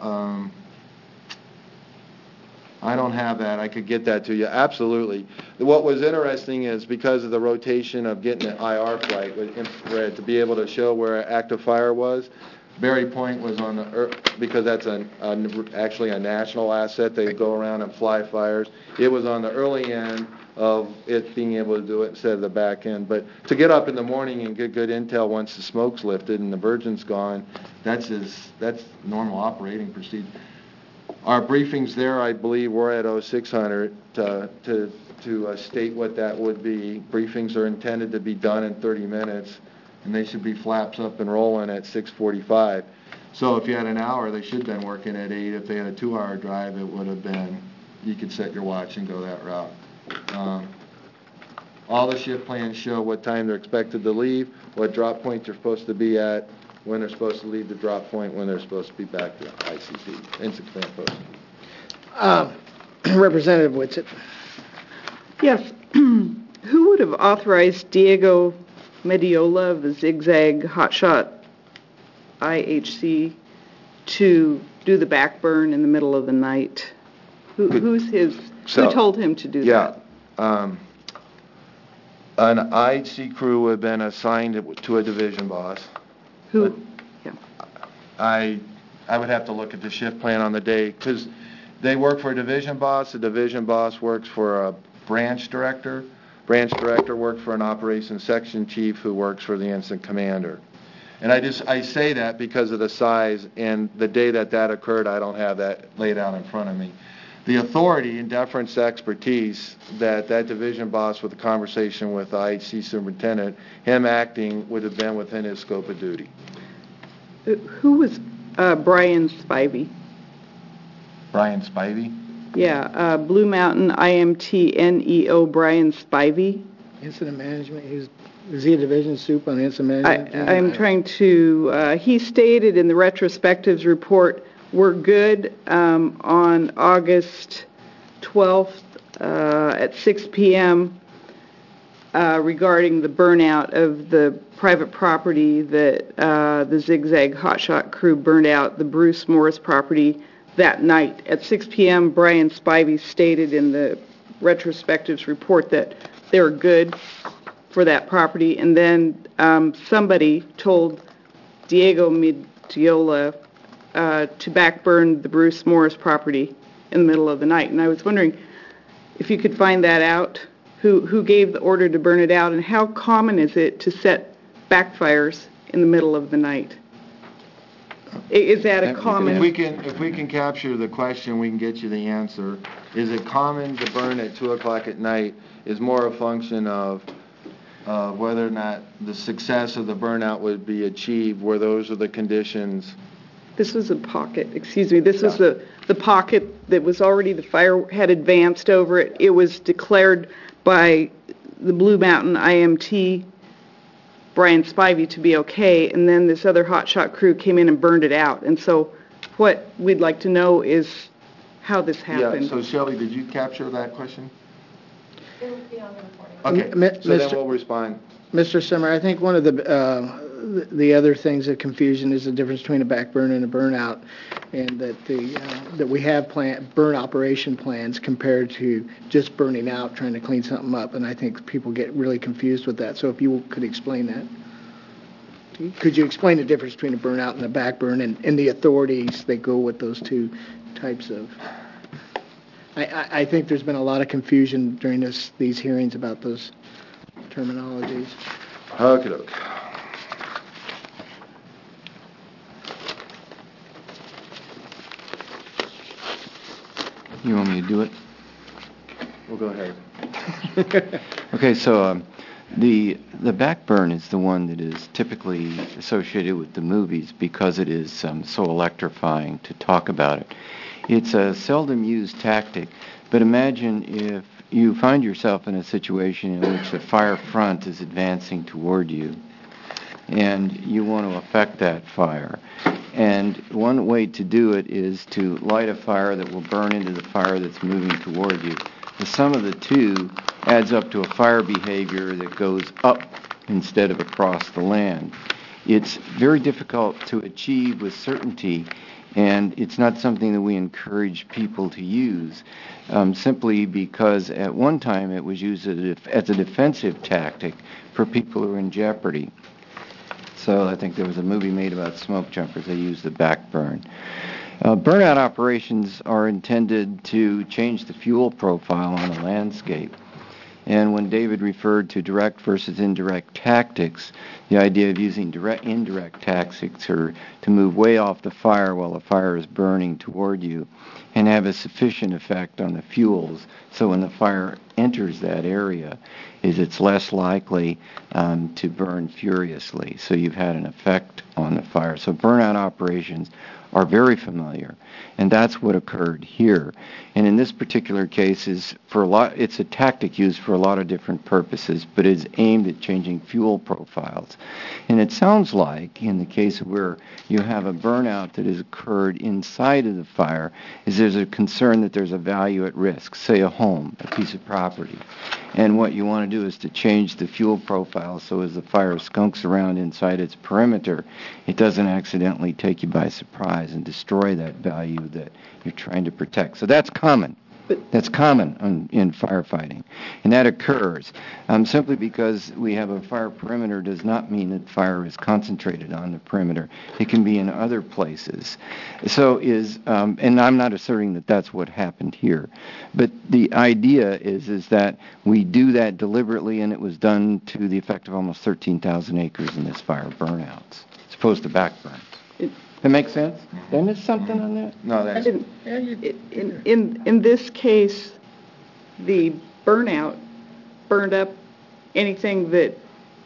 don't have that. I could get that to you. Absolutely. What was interesting is because of the rotation of getting an IR flight with infrared to be able to show where active fire was, Berry Point was on because that's actually a national asset. They go around and fly fires. It was on the early end of it being able to do it instead of the back end. But to get up in the morning and get good intel once the smoke's lifted and the virgin's gone, that's normal operating procedure. Our briefings there, I believe, were at 0600 to state what that would be. Briefings are intended to be done in 30 minutes, and they should be flaps up and rolling at 6:45. So if you had an hour, they should have been working at 8. If they had a 2-hour drive, it would have been, you could set your watch and go that route. All the shift plans show what time they're expected to leave, what drop point they're supposed to be at, when they're supposed to leave the drop point, when they're supposed to be back to ICP, Instant Command Post. Representative Whitsitt. Yes. Who would have authorized Diego Mediola of the Zigzag Hotshot IHC to do the backburn in the middle of the night? Who told him to do that? An IHC crew would have been assigned to a division boss. Who? I would have to look at the shift plan on the day, because they work for a division boss. The division boss works for a branch director. Branch director works for an operations section chief who works for the instant commander. And I say that because of the size, and the day that occurred, I don't have that laid out in front of me. The authority and deference to expertise that division boss with the conversation with the IHC superintendent, him acting would have been within his scope of duty. Who was Brian Spivey? Brian Spivey? Yeah, Blue Mountain IMT-NEO Brian Spivey. Incident management, is he a division soup on incident management? I'm trying to, he stated in the retrospectives report, we're good on August 12th at 6 p.m. Regarding the burnout of the private property that the Zigzag Hotshot crew burned out, the Bruce Morris property, that night. At 6 p.m., Brian Spivey stated in the retrospectives report that they were good for that property, and then somebody told Diego Mediola to backburn the Bruce Morris property in the middle of the night. And I was wondering if you could find that out, who gave the order to burn it out, and how common is it to set backfires in the middle of the night? Is that a common... If we can capture the question, we can get you the answer. Is it common to burn at 2 o'clock at night is more a function of whether or not the success of the burnout would be achieved, where those are the conditions. This was a pocket, excuse me, this was the pocket that was already, the fire had advanced over it. It was declared by the Blue Mountain IMT, Brian Spivey, to be okay, and then this other hotshot crew came in and burned it out. And so what we'd like to know is how this happened. Yeah, so Shelley, did you capture that question? It will be on the recording. Okay, so then we'll respond. Mr. Simmer, I think one of the other things of confusion is the difference between a backburn and a burnout, and that we have burn operation plans compared to just burning out, trying to clean something up, and I think people get really confused with that. So if you could explain that. Could you explain the difference between a burnout and a backburn, and the authorities that go with those two types of... I think there's been a lot of confusion during these hearings about those terminologies. Okay, doke. You want me to do it? We'll go ahead. Okay, so the backburn is the one that is typically associated with the movies because it is so electrifying to talk about it. It's a seldom used tactic, but imagine if you find yourself in a situation in which the fire front is advancing toward you and you want to affect that fire. And one way to do it is to light a fire that will burn into the fire that's moving toward you. The sum of the two adds up to a fire behavior that goes up instead of across the land. It's very difficult to achieve with certainty, and it's not something that we encourage people to use, simply because at one time it was used as a defensive tactic for people who are in jeopardy. So I think there was a movie made about smoke jumpers. They used the backburn. Burnout operations are intended to change the fuel profile on a landscape. And when David referred to direct versus indirect tactics, the idea of using indirect tactics are to move way off the fire while the fire is burning toward you and have a sufficient effect on the fuels so when the fire enters that area is it's less likely to burn furiously. So you've had an effect on the fire. So burnout operations are very familiar, and that's what occurred here. And in this particular case, it's a tactic used for a lot of different purposes, but it's aimed at changing fuel profiles. And it sounds like, in the case where you have a burnout that has occurred inside of the fire, is there's a concern that there's a value at risk, say a home, a piece of property. And what you want to do is to change the fuel profile so as the fire skunks around inside its perimeter, it doesn't accidentally take you by surprise and destroy that value that you're trying to protect. So that's common. That's common in firefighting. And that occurs. Simply because we have a fire perimeter does not mean that fire is concentrated on the perimeter. It can be in other places. So and I'm not asserting that that's what happened here. But the idea is that we do that deliberately, and it was done to the effect of almost 13,000 acres in this fire burnouts, as opposed to backburns. That makes sense? Did I miss something on that? No, that's... In this case, the burnout burned up anything that,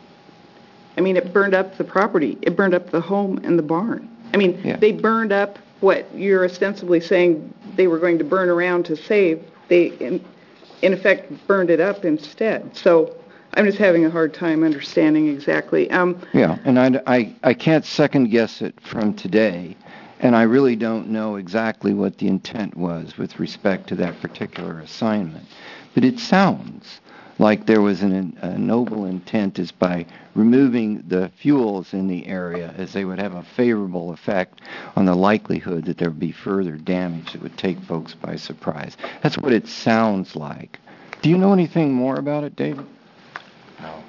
it burned up the property. It burned up the home and the barn. They burned up what you're ostensibly saying they were going to burn around to save. They, in effect, burned it up instead. So I'm just having a hard time understanding exactly. Yeah, and I can't second guess it from today, and I really don't know exactly what the intent was with respect to that particular assignment. But it sounds like there was a noble intent is by removing the fuels in the area, as they would have a favorable effect on the likelihood that there would be further damage that would take folks by surprise. That's what it sounds like. Do you know anything more about it, David? No,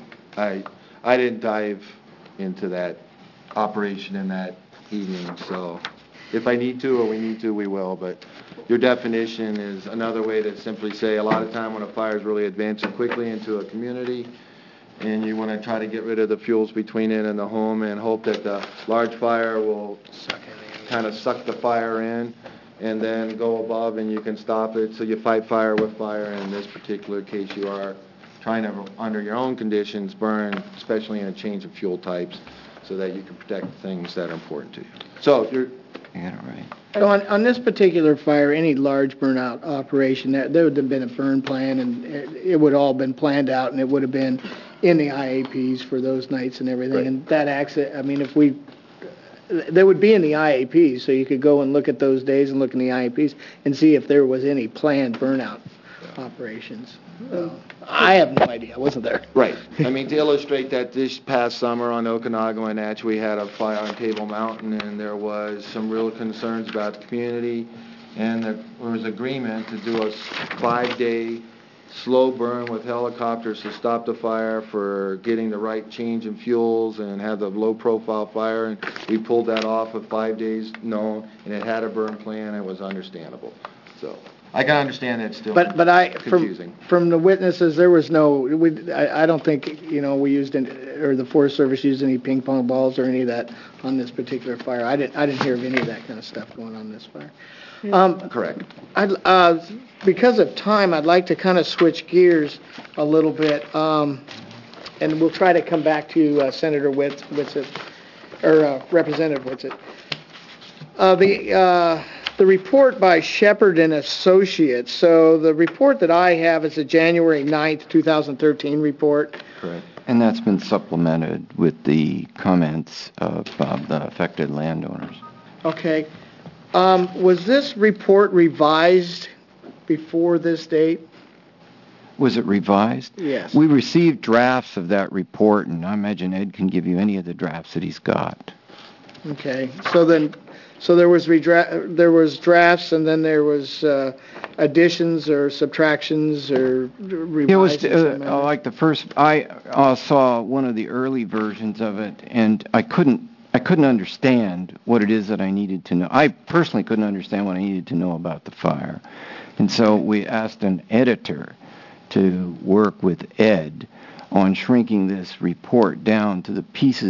I didn't dive into that operation in that evening, so if I need to or we need to, we will. But your definition is another way to simply say a lot of time when a fire is really advancing quickly into a community and you want to try to get rid of the fuels between it and the home and hope that the large fire will kind of suck the fire in and then go above and you can stop it. So you fight fire with fire. In this particular case, you are trying to, under your own conditions, burn, especially in a change of fuel types, so that you can protect things that are important to you. So you're... Yeah, right. So on this particular fire, any large burnout operation, there would have been a burn plan, and it would all been planned out, and it would have been in the IAPs for those nights and everything. Right. And that accident, they would be in the IAPs, so you could go and look at those days and look in the IAPs and see if there was any planned burnout operations. I have no idea. I wasn't there. Right. To illustrate that, this past summer on Okanagan and Natch, we had a fire on Table Mountain, and there was some real concerns about the community, and there was agreement to do a 5-day slow burn with helicopters to stop the fire for getting the right change in fuels and have the low-profile fire, and we pulled that off of 5 days known, and it had a burn plan. It was understandable. So I can understand that still. But confusing. From the witnesses, there was no. I don't think we used or the Forest Service used any ping pong balls or any of that on this particular fire. I didn't hear of any of that kind of stuff going on this fire. Correct. Because of time, I'd like to kind of switch gears a little bit, and we'll try to come back to Senator Whitsitt or Representative Whitsitt. The report by Shepard and Associates. So the report that I have is a January 9th, 2013 report. Correct. And that's been supplemented with the comments of the affected landowners. Okay. Was this report revised before this date? Was it revised? Yes. We received drafts of that report, and I imagine Ed can give you any of the drafts that he's got. Okay. So there was drafts, and then there was additions or subtractions or revised. It was like the first. I saw one of the early versions of it, and I couldn't understand what it is that I needed to know. I personally couldn't understand what I needed to know about the fire, and so we asked an editor to work with Ed on shrinking this report down to the pieces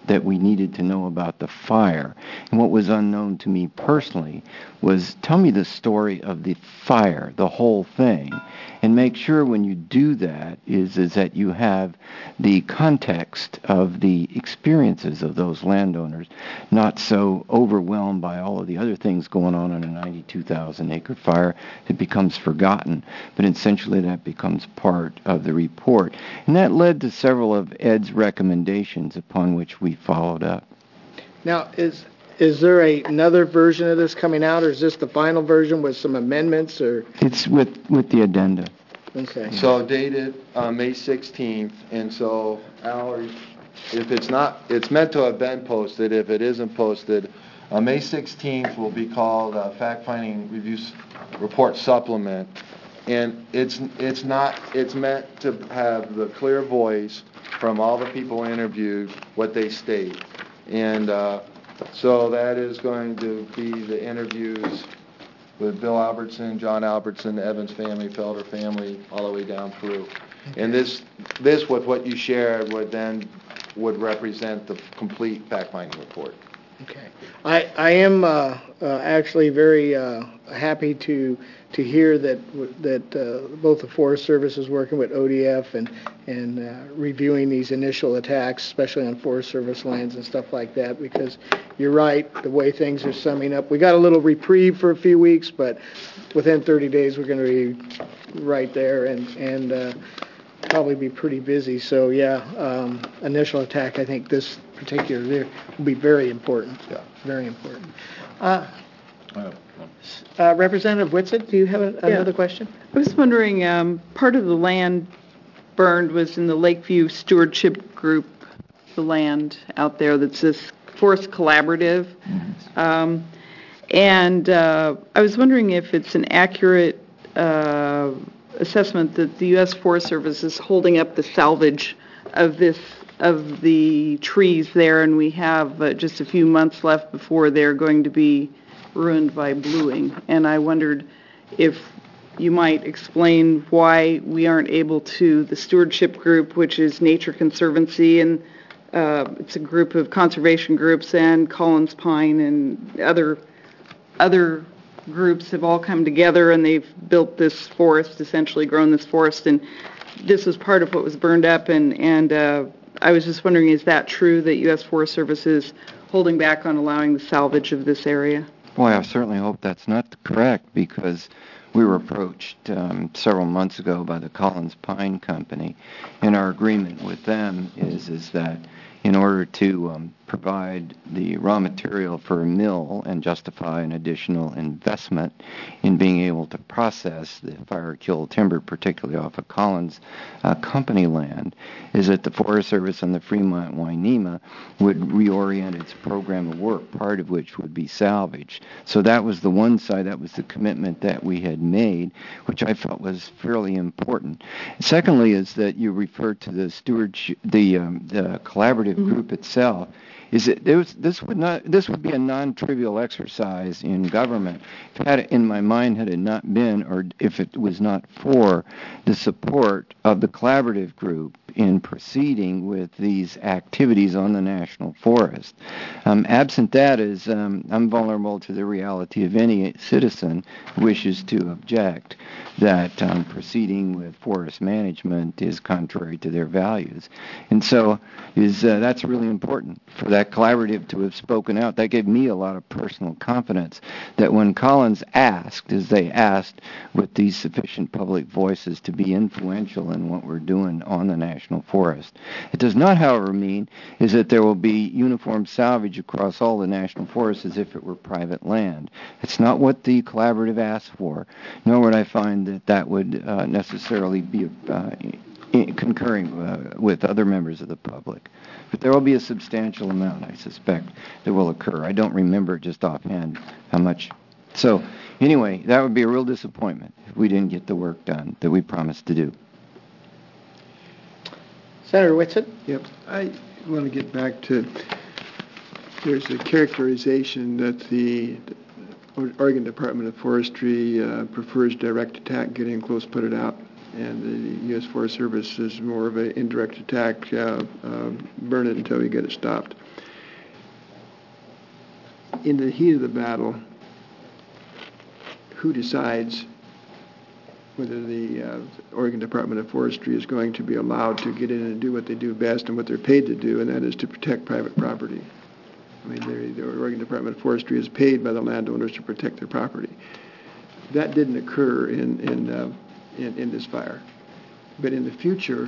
that we needed to know about the fire. And what was unknown to me personally was tell me the story of the fire, the whole thing, and make sure when you do that is that you have the context of the experiences of those landowners, not so overwhelmed by all of the other things going on in a 92,000 acre fire it becomes forgotten, but essentially that becomes part of the report. And that led to several of Ed's recommendations upon which we followed up. Now, is there another version of this coming out, or is this the final version with some amendments, or? It's with the addenda. Okay. So dated May 16th, and so, Al, if it's not, it's meant to have been posted. If it isn't posted, May 16th will be called Fact-Finding Reviews Report Supplement, and it's meant to have the clear voice from all the people interviewed, what they state. And so that is going to be the interviews with Bill Albertson, John Albertson, the Evans family, Felder family, all the way down through. And this with what you shared would represent the complete fact-finding report. Okay. I am actually very happy to hear that both the Forest Service is working with ODF and reviewing these initial attacks, especially on Forest Service lands and stuff like that, because you're right, the way things are summing up. We got a little reprieve for a few weeks, but within 30 days we're going to be right there and probably be pretty busy. So yeah, initial attack, I think this particular there will be very important. Yeah. Very important. Representative Whitsett, do you have another question? I was wondering, part of the land burned was in the Lakeview Stewardship Group, the land out there that's this Forest Collaborative. And I was wondering if it's an accurate assessment that the U.S. Forest Service is holding up the salvage of the trees there, and we have just a few months left before they're going to be ruined by bluing. And I wondered if you might explain why we aren't able to, the stewardship group, which is Nature Conservancy, and it's a group of conservation groups, and Collins Pine and other groups have all come together, and they've built this forest, essentially grown this forest, and this was part of what was burned up, and I was just wondering, is that true that U.S. Forest Service is holding back on allowing the salvage of this area? Boy, I certainly hope that's not correct, because we were approached several months ago by the Collins Pine Company, and our agreement with them is that in order to provide the raw material for a mill and justify an additional investment in being able to process the fire-killed timber, particularly off of Collins Company land, is that the Forest Service and the Fremont Wainema would reorient its program of work, part of which would be salvage. So that was the one side, that was the commitment that we had made, which I felt was fairly important. Secondly is that you referred to the stewardship, the collaborative group itself. Is it this would be a non-trivial exercise in government had it not been, or if it was not for the support of the collaborative group in proceeding with these activities on the national forest. Absent that is, I'm vulnerable to the reality of any citizen who wishes to object that proceeding with forest management is contrary to their values. And so that's really important for that collaborative to have spoken out. That gave me a lot of personal confidence that when Collins asked, as they asked with these sufficient public voices to be influential in what we're doing on the national forest. It does not, however, mean is that there will be uniform salvage across all the national forests as if it were private land. It's not what the collaborative asked for, nor would I find that would necessarily be concurring with other members of the public. But there will be a substantial amount, I suspect, that will occur. I don't remember just offhand how much. So anyway, that would be a real disappointment if we didn't get the work done that we promised to do. Senator Whitsett? Yep. I want to get back to, there's a characterization that the Oregon Department of Forestry prefers direct attack, get in close, put it out. and the U.S. Forest Service is more of an indirect attack, burn it until you get it stopped. In the heat of the battle, who decides whether the Oregon Department of Forestry is going to be allowed to get in and do what they do best and what they're paid to do, and that is to protect private property? I mean, the Oregon Department of Forestry is paid by the landowners to protect their property. That didn't occur in this fire. But in the future,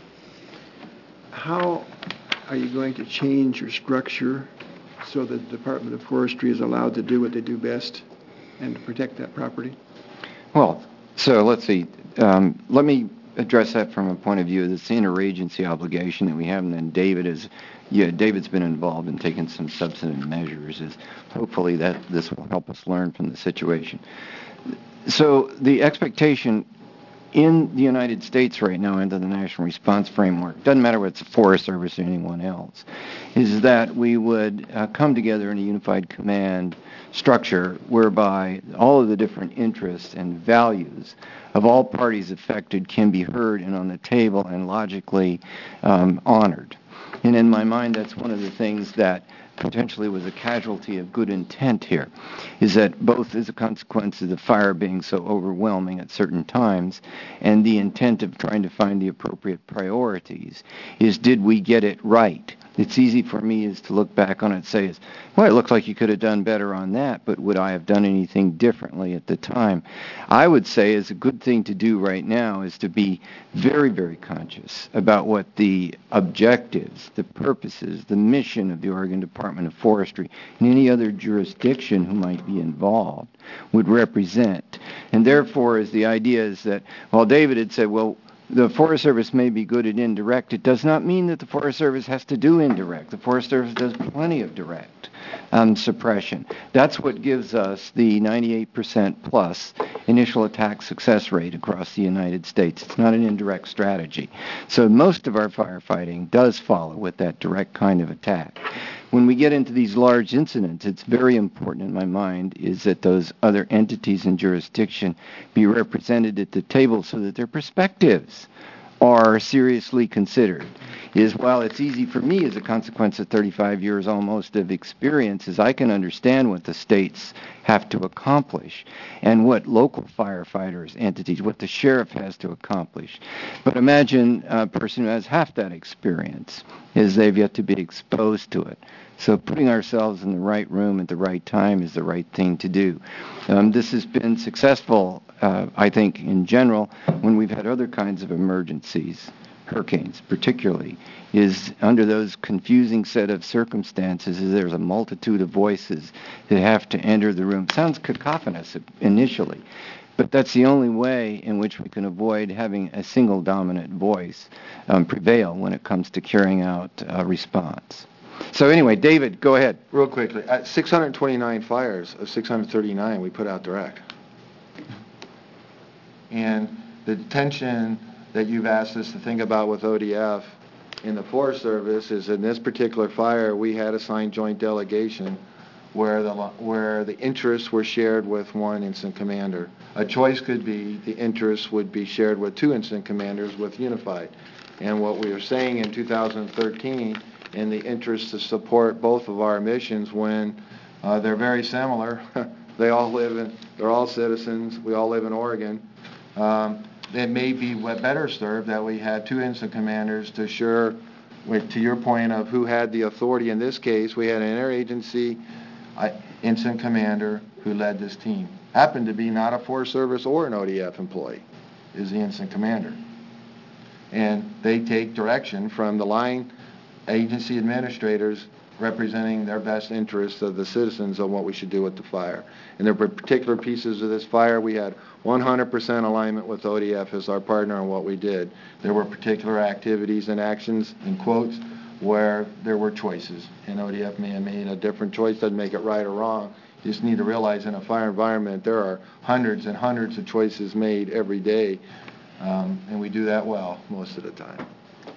how are you going to change your structure so that the Department of Forestry is allowed to do what they do best and to protect that property? Well, so let's see. Let me address that from a point of view of this interagency obligation that we have, and then David's been involved in taking some substantive measures. Hopefully that this will help us learn from the situation. So the expectation in the United States right now under the National Response Framework, doesn't matter whether it's the Forest Service or anyone else, is that we would come together in a unified command structure whereby all of the different interests and values of all parties affected can be heard and on the table and logically honored. And in my mind, that's one of the things that potentially was a casualty of good intent here, is that both as a consequence of the fire being so overwhelming at certain times and the intent of trying to find the appropriate priorities is, did we get it right? It's easy for me is to look back on it and say, well, it looks like you could have done better on that, but would I have done anything differently at the time? I would say is a good thing to do right now is to be very, very conscious about what the objectives, the purposes, the mission of the Oregon Department of Forestry and any other jurisdiction who might be involved would represent. And therefore, is the idea is that, while David had said, well, the Forest Service may be good at indirect, it does not mean that the Forest Service has to do indirect. The Forest Service does plenty of direct suppression. That's what gives us the 98% plus initial attack success rate across the United States. It's not an indirect strategy. So most of our firefighting does follow with that direct kind of attack. When we get into these large incidents, it's very important in my mind is that those other entities and jurisdiction be represented at the table so that their perspectives are seriously considered. While it's easy for me as a consequence of 35 years almost of experience, is I can understand what the states have to accomplish and what local firefighters, entities, what the sheriff has to accomplish. But imagine a person who has half that experience, is they've yet to be exposed to it. So putting ourselves in the right room at the right time is the right thing to do. This has been successful, I think, in general, when we've had other kinds of emergencies, hurricanes particularly, is under those confusing set of circumstances, is there's a multitude of voices that have to enter the room. It sounds cacophonous initially, but that's the only way in which we can avoid having a single dominant voice prevail when it comes to carrying out a response. So anyway, David, go ahead. Real quickly, at 629 fires of 639 we put out direct. And the tension that you've asked us to think about with ODF in the Forest Service is in this particular fire we had assigned joint delegation where the interests were shared with one incident commander. A choice could be the interests would be shared with two incident commanders with unified. And what we were saying in 2013 in the interest to support both of our missions when they're very similar. They're all citizens. We all live in Oregon. It may be better served that we had two incident commanders to assure, to your point of who had the authority in this case, we had an interagency incident commander who led this team. Happened to be not a Forest Service or an ODF employee, is the incident commander. And they take direction from the line agency administrators representing their best interests of the citizens on what we should do with the fire. And there were particular pieces of this fire we had 100% alignment with ODF as our partner on what we did. There were particular activities and actions, in quotes, where there were choices. And ODF may have made a different choice, doesn't make it right or wrong. You just need to realize in a fire environment there are hundreds and hundreds of choices made every day. And we do that well most of the time.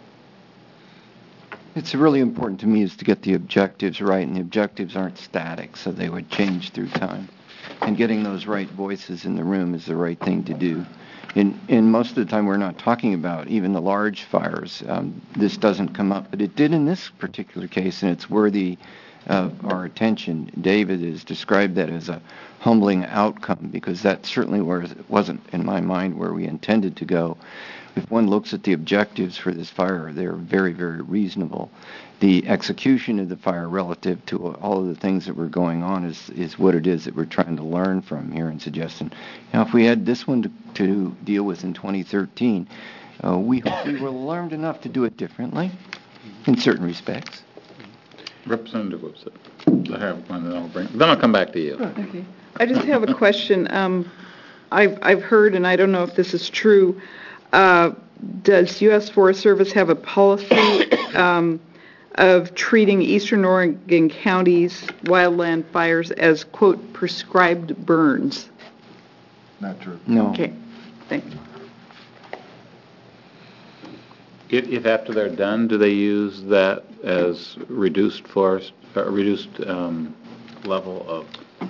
It's really important to me is to get the objectives right, and the objectives aren't static, so they would change through time. And getting those right voices in the room is the right thing to do. And most of the time we're not talking about even the large fires. This doesn't come up, but it did in this particular case, and it's worthy of our attention. David has described that as a humbling outcome because that certainly wasn't, in my mind, where we intended to go. If one looks at the objectives for this fire, they're very, very reasonable. The execution of the fire relative to all of the things that were going on is what it is that we're trying to learn from here and suggesting. Now, if we had this one to deal with in 2013, we hope we will learned enough to do it differently in certain respects. Representative Whipsit. I have one that I'll bring. Then I'll come back to you. Okay. I just have a question. I've heard, and I don't know if this is true, does U.S. Forest Service have a policy of treating Eastern Oregon counties' wildland fires as, quote, prescribed burns? Not true. No. Okay, thanks. If after they're done, do they use that as reduced forest, level of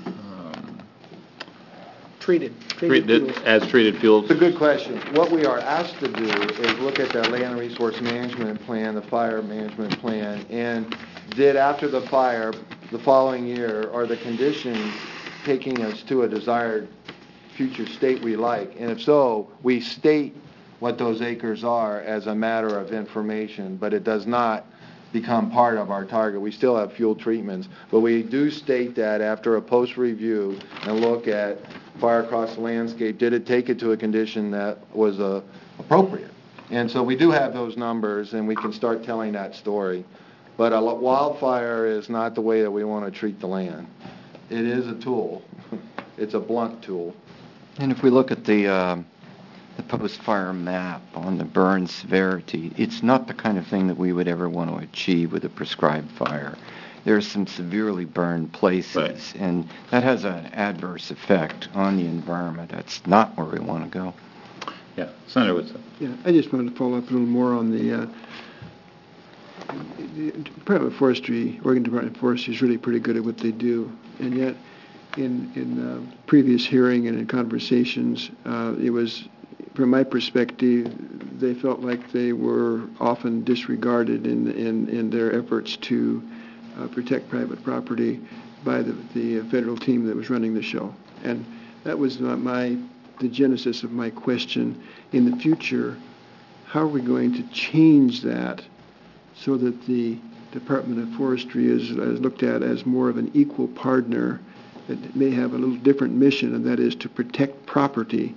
Treated as treated fuels? It's a good question. What we are asked to do is look at the land resource management plan, the fire management plan, and did after the fire, the following year, are the conditions taking us to a desired future state we like? And if so, we state what those acres are as a matter of information, but it does not become part of our target. We still have fuel treatments, but we do state that after a post-review and look at fire across the landscape, did it take it to a condition that was appropriate? And so we do have those numbers, and we can start telling that story. But a wildfire is not the way that we want to treat the land. It is a tool. It's a blunt tool. And if we look at the post-fire map on the burn severity, it's not the kind of thing that we would ever want to achieve with a prescribed fire. There are some severely burned places, right, and that has an adverse effect on the environment. That's not where we want to go. Yeah, Senator Whitson. Yeah, I just wanted to follow up a little more on the Department of Forestry. Oregon Department of Forestry is really pretty good at what they do, and yet in previous hearing and in conversations, it was, from my perspective, they felt like they were often disregarded in their efforts to protect private property by the federal team that was running the show. And that was the genesis of my question. In the future, how are we going to change that so that the Department of Forestry is looked at as more of an equal partner that may have a little different mission, and that is to protect property,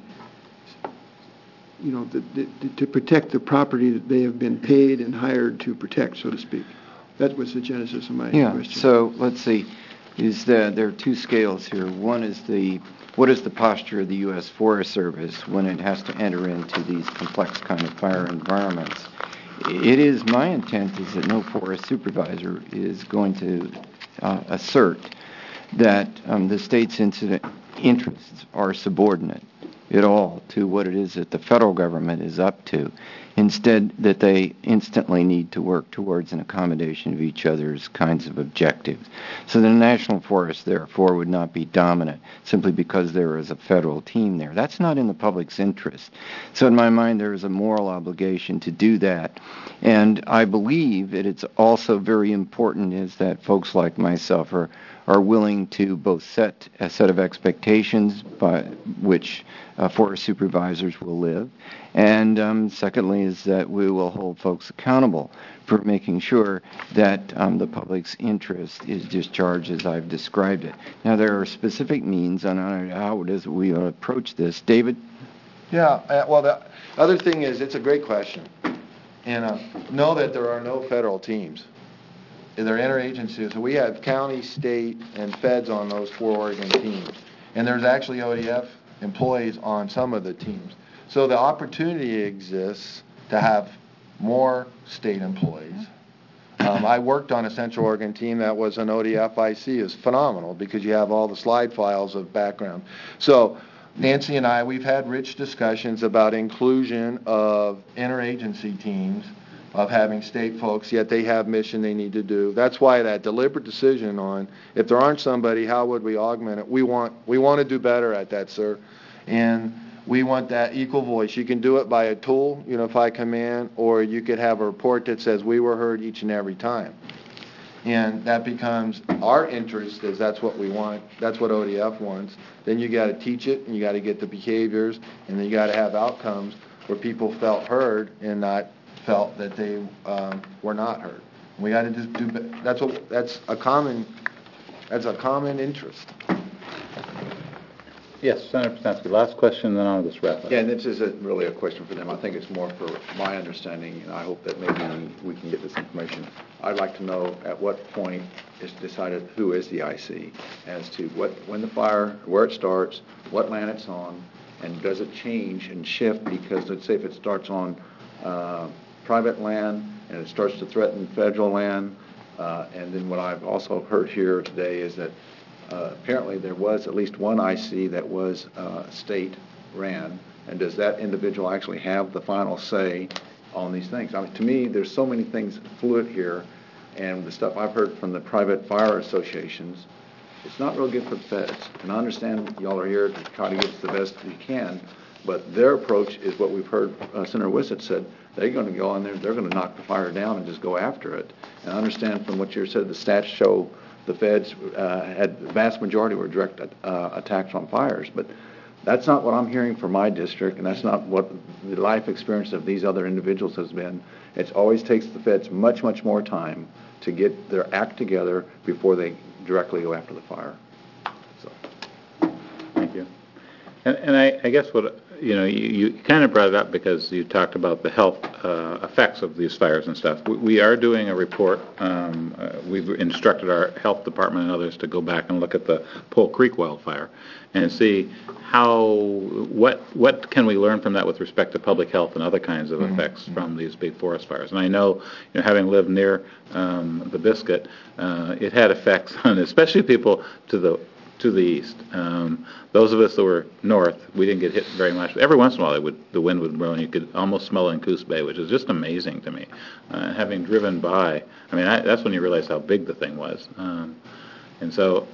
to protect the property that they have been paid and hired to protect, so to speak. That was the genesis of my question. So let's see. There are two scales here. One is what is the posture of the U.S. Forest Service when it has to enter into these complex kind of fire environments? It is my intent is that no forest supervisor is going to assert that the state's incident interests are subordinate at all to what it is that the federal government is up to. Instead, that they instantly need to work towards an accommodation of each other's kinds of objectives. So the national forest, therefore, would not be dominant simply because there is a federal team there. That's not in the public's interest. So in my mind, there is a moral obligation to do that. And I believe that it's also very important is that folks like myself are willing to both set a set of expectations by which forest supervisors will live, and secondly is that we will hold folks accountable for making sure that the public's interest is discharged as I've described it. Now, there are specific means on how it is that we approach this. David? Yeah, well, the other thing is, it's a great question. And know that there are no federal teams. They're interagencies. So we have county, state, and feds on those 4 Oregon teams. And there's actually ODF employees on some of the teams. So the opportunity exists to have more state employees. I worked on a Central Oregon team that was an ODFIC. It's phenomenal because you have all the slide files of background. So Nancy and I, we've had rich discussions about inclusion of interagency teams, of having state folks, yet they have mission they need to do. That's why that deliberate decision on, if there aren't somebody, how would we augment it? We want to do better at that, sir. And we want that equal voice. You can do it by a tool, unified command, or you could have a report that says we were heard each and every time. And that becomes our interest, is that's what we want. That's what ODF wants. Then you got to teach it, and you got to get the behaviors, and then you got to have outcomes where people felt heard and not felt that they were not heard. We got to just do. That's a common interest. Yes, Senator Potansky. Last question, then I'll just wrap up. Yeah, and this isn't really a question for them. I think it's more for my understanding, and I hope that maybe we can get this information. I'd like to know at what point is decided who is the IC, as to when the fire, where it starts, what land it's on, and does it change and shift? Because let's say if it starts on private land and it starts to threaten federal land, and then what I've also heard here today is that apparently there was at least one IC that was state ran, and does that individual actually have the final say on these things? I mean, to me, there's so many things fluid here, and the stuff I've heard from the private fire associations, it's not real good for the feds. And I understand y'all are here to try to get us the best you can, but their approach is what we've heard Senator Wissett said. They're going to go in there, they're going to knock the fire down and just go after it. And I understand from what you said, the stats show the feds had the vast majority were direct attacks on fires, but that's not what I'm hearing from my district, and that's not what the life experience of these other individuals has been. It always takes the feds much, much more time to get their act together before they directly go after the fire. So. Thank you. And I guess what, you kind of brought it up because you talked about the health effects of these fires and stuff. We are doing a report. We've instructed our health department and others to go back and look at the Pole Creek wildfire and see what can we learn from that with respect to public health and other kinds of effects from these big forest fires. And I know, having lived near the Biscuit, it had effects on especially people to the east. Those of us that were north, we didn't get hit very much. Every once in a while, the wind would blow, and you could almost smell it in Coos Bay, which is just amazing to me. Having driven by, that's when you realize how big the thing was. And so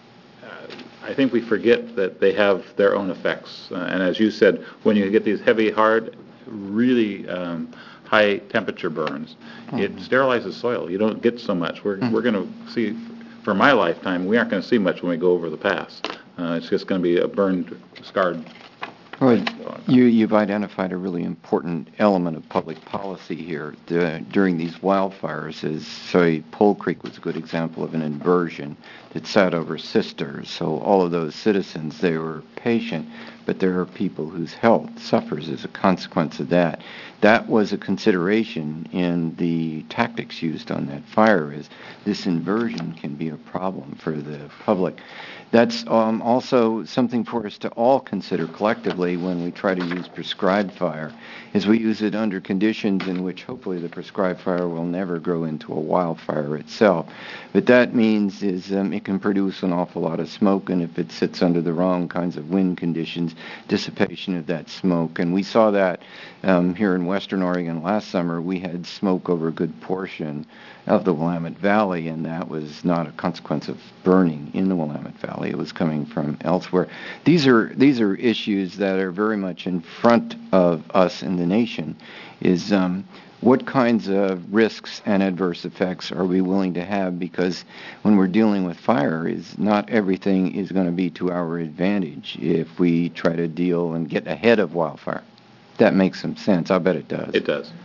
I think we forget that they have their own effects. And as you said, when you get these heavy, hard, really high temperature burns, it sterilizes soil. You don't get so much. We're going to see, for my lifetime, we aren't going to see much when we go over the pass. It's just going to be a burned, scarred. Well, you've identified a really important element of public policy here. During these wildfires, Pole Creek was a good example of an inversion that sat over sisters. So all of those citizens, they were patient, but there are people whose health suffers as a consequence of that. That was a consideration in the tactics used on that fire, is this inversion can be a problem for the public. That's also something for us to all consider collectively when we try to use prescribed fire, is we use it under conditions in which hopefully the prescribed fire will never grow into a wildfire itself. But that means is it can produce an awful lot of smoke, and if it sits under the wrong kinds of wind conditions, dissipation of that smoke. And we saw that here in Western Oregon last summer. We had smoke over a good portion of the Willamette Valley, and that was not a consequence of burning in the Willamette Valley. It was coming from elsewhere. These are issues that are very much in front of us in the nation, is what kinds of risks and adverse effects are we willing to have? Because when we're dealing with fire, is not everything is going to be to our advantage if we try to deal and get ahead of wildfire. That makes some sense. I bet it does. It does.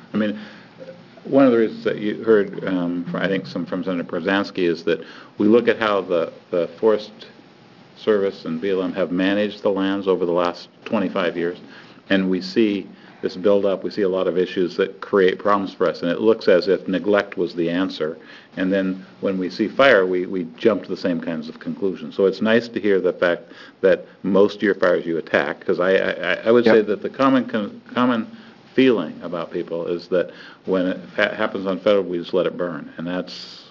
One of the reasons that you heard, from Senator Prozanski, is that we look at how the Forest Service and BLM have managed the lands over the last 25 years, and we see this build-up. We see a lot of issues that create problems for us, and it looks as if neglect was the answer. And then when we see fire, we jump to the same kinds of conclusions. So it's nice to hear the fact that most of your fires you attack, because I would say that the common feeling about people is that when it happens on federal, we just let it burn, and that's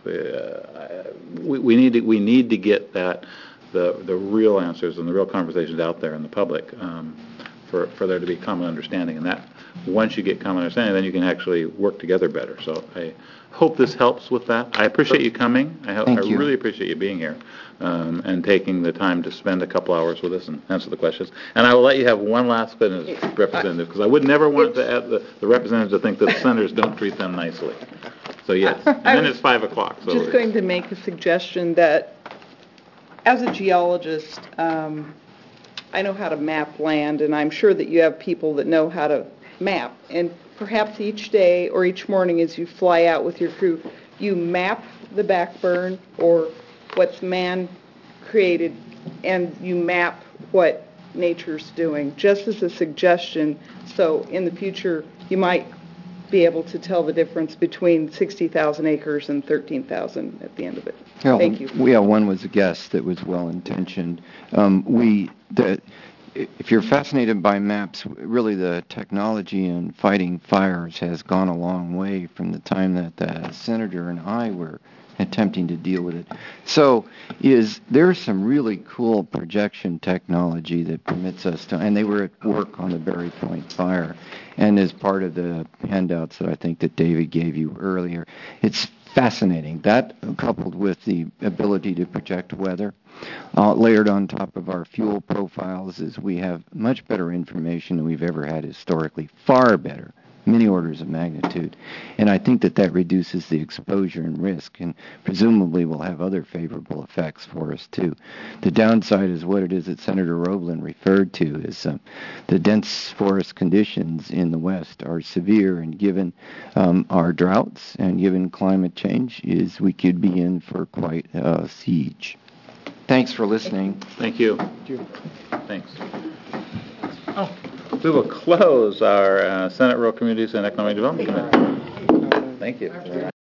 we need to get that the real answers and the real conversations out there in the public for there to be common understanding. And that, once you get common understanding, then you can actually work together better. So I hope this helps with that. I appreciate you coming. I Thank you. really appreciate you being here and taking the time to spend a couple hours with us and answer the questions. And I will let you have one last business representative, because I would never want the representative to think that the senators don't treat them nicely. So yes, and then it's 5 o'clock. So Just going to make a suggestion that, as a geologist, I know how to map land, and I'm sure that you have people that know how to map. And perhaps each day or each morning as you fly out with your crew, you map the backburn or what's man-created, and you map what nature's doing, just as a suggestion. So in the future, you might be able to tell the difference between 60,000 acres and 13,000 at the end of it. Well, Thank you. one was a guess that was well-intentioned. If you're fascinated by maps, really the technology in fighting fires has gone a long way from the time that the senator and I were attempting to deal with it. So there's some really cool projection technology that permits us to, and they were at work on the Berry Point fire, and as part of the handouts that I think that David gave you earlier, it's fascinating. That, coupled with the ability to project weather, layered on top of our fuel profiles, is we have much better information than we've ever had historically, far better, many orders of magnitude. And I think that reduces the exposure and risk, and presumably will have other favorable effects for us too. The downside is what it is that Senator Roeblen referred to, is the dense forest conditions in the West are severe, and given our droughts and given climate change, we could be in for quite a siege. Thanks for listening. thank you. Thanks. Oh, we will close our Senate Rural Communities and Economic Development Committee. Thank you.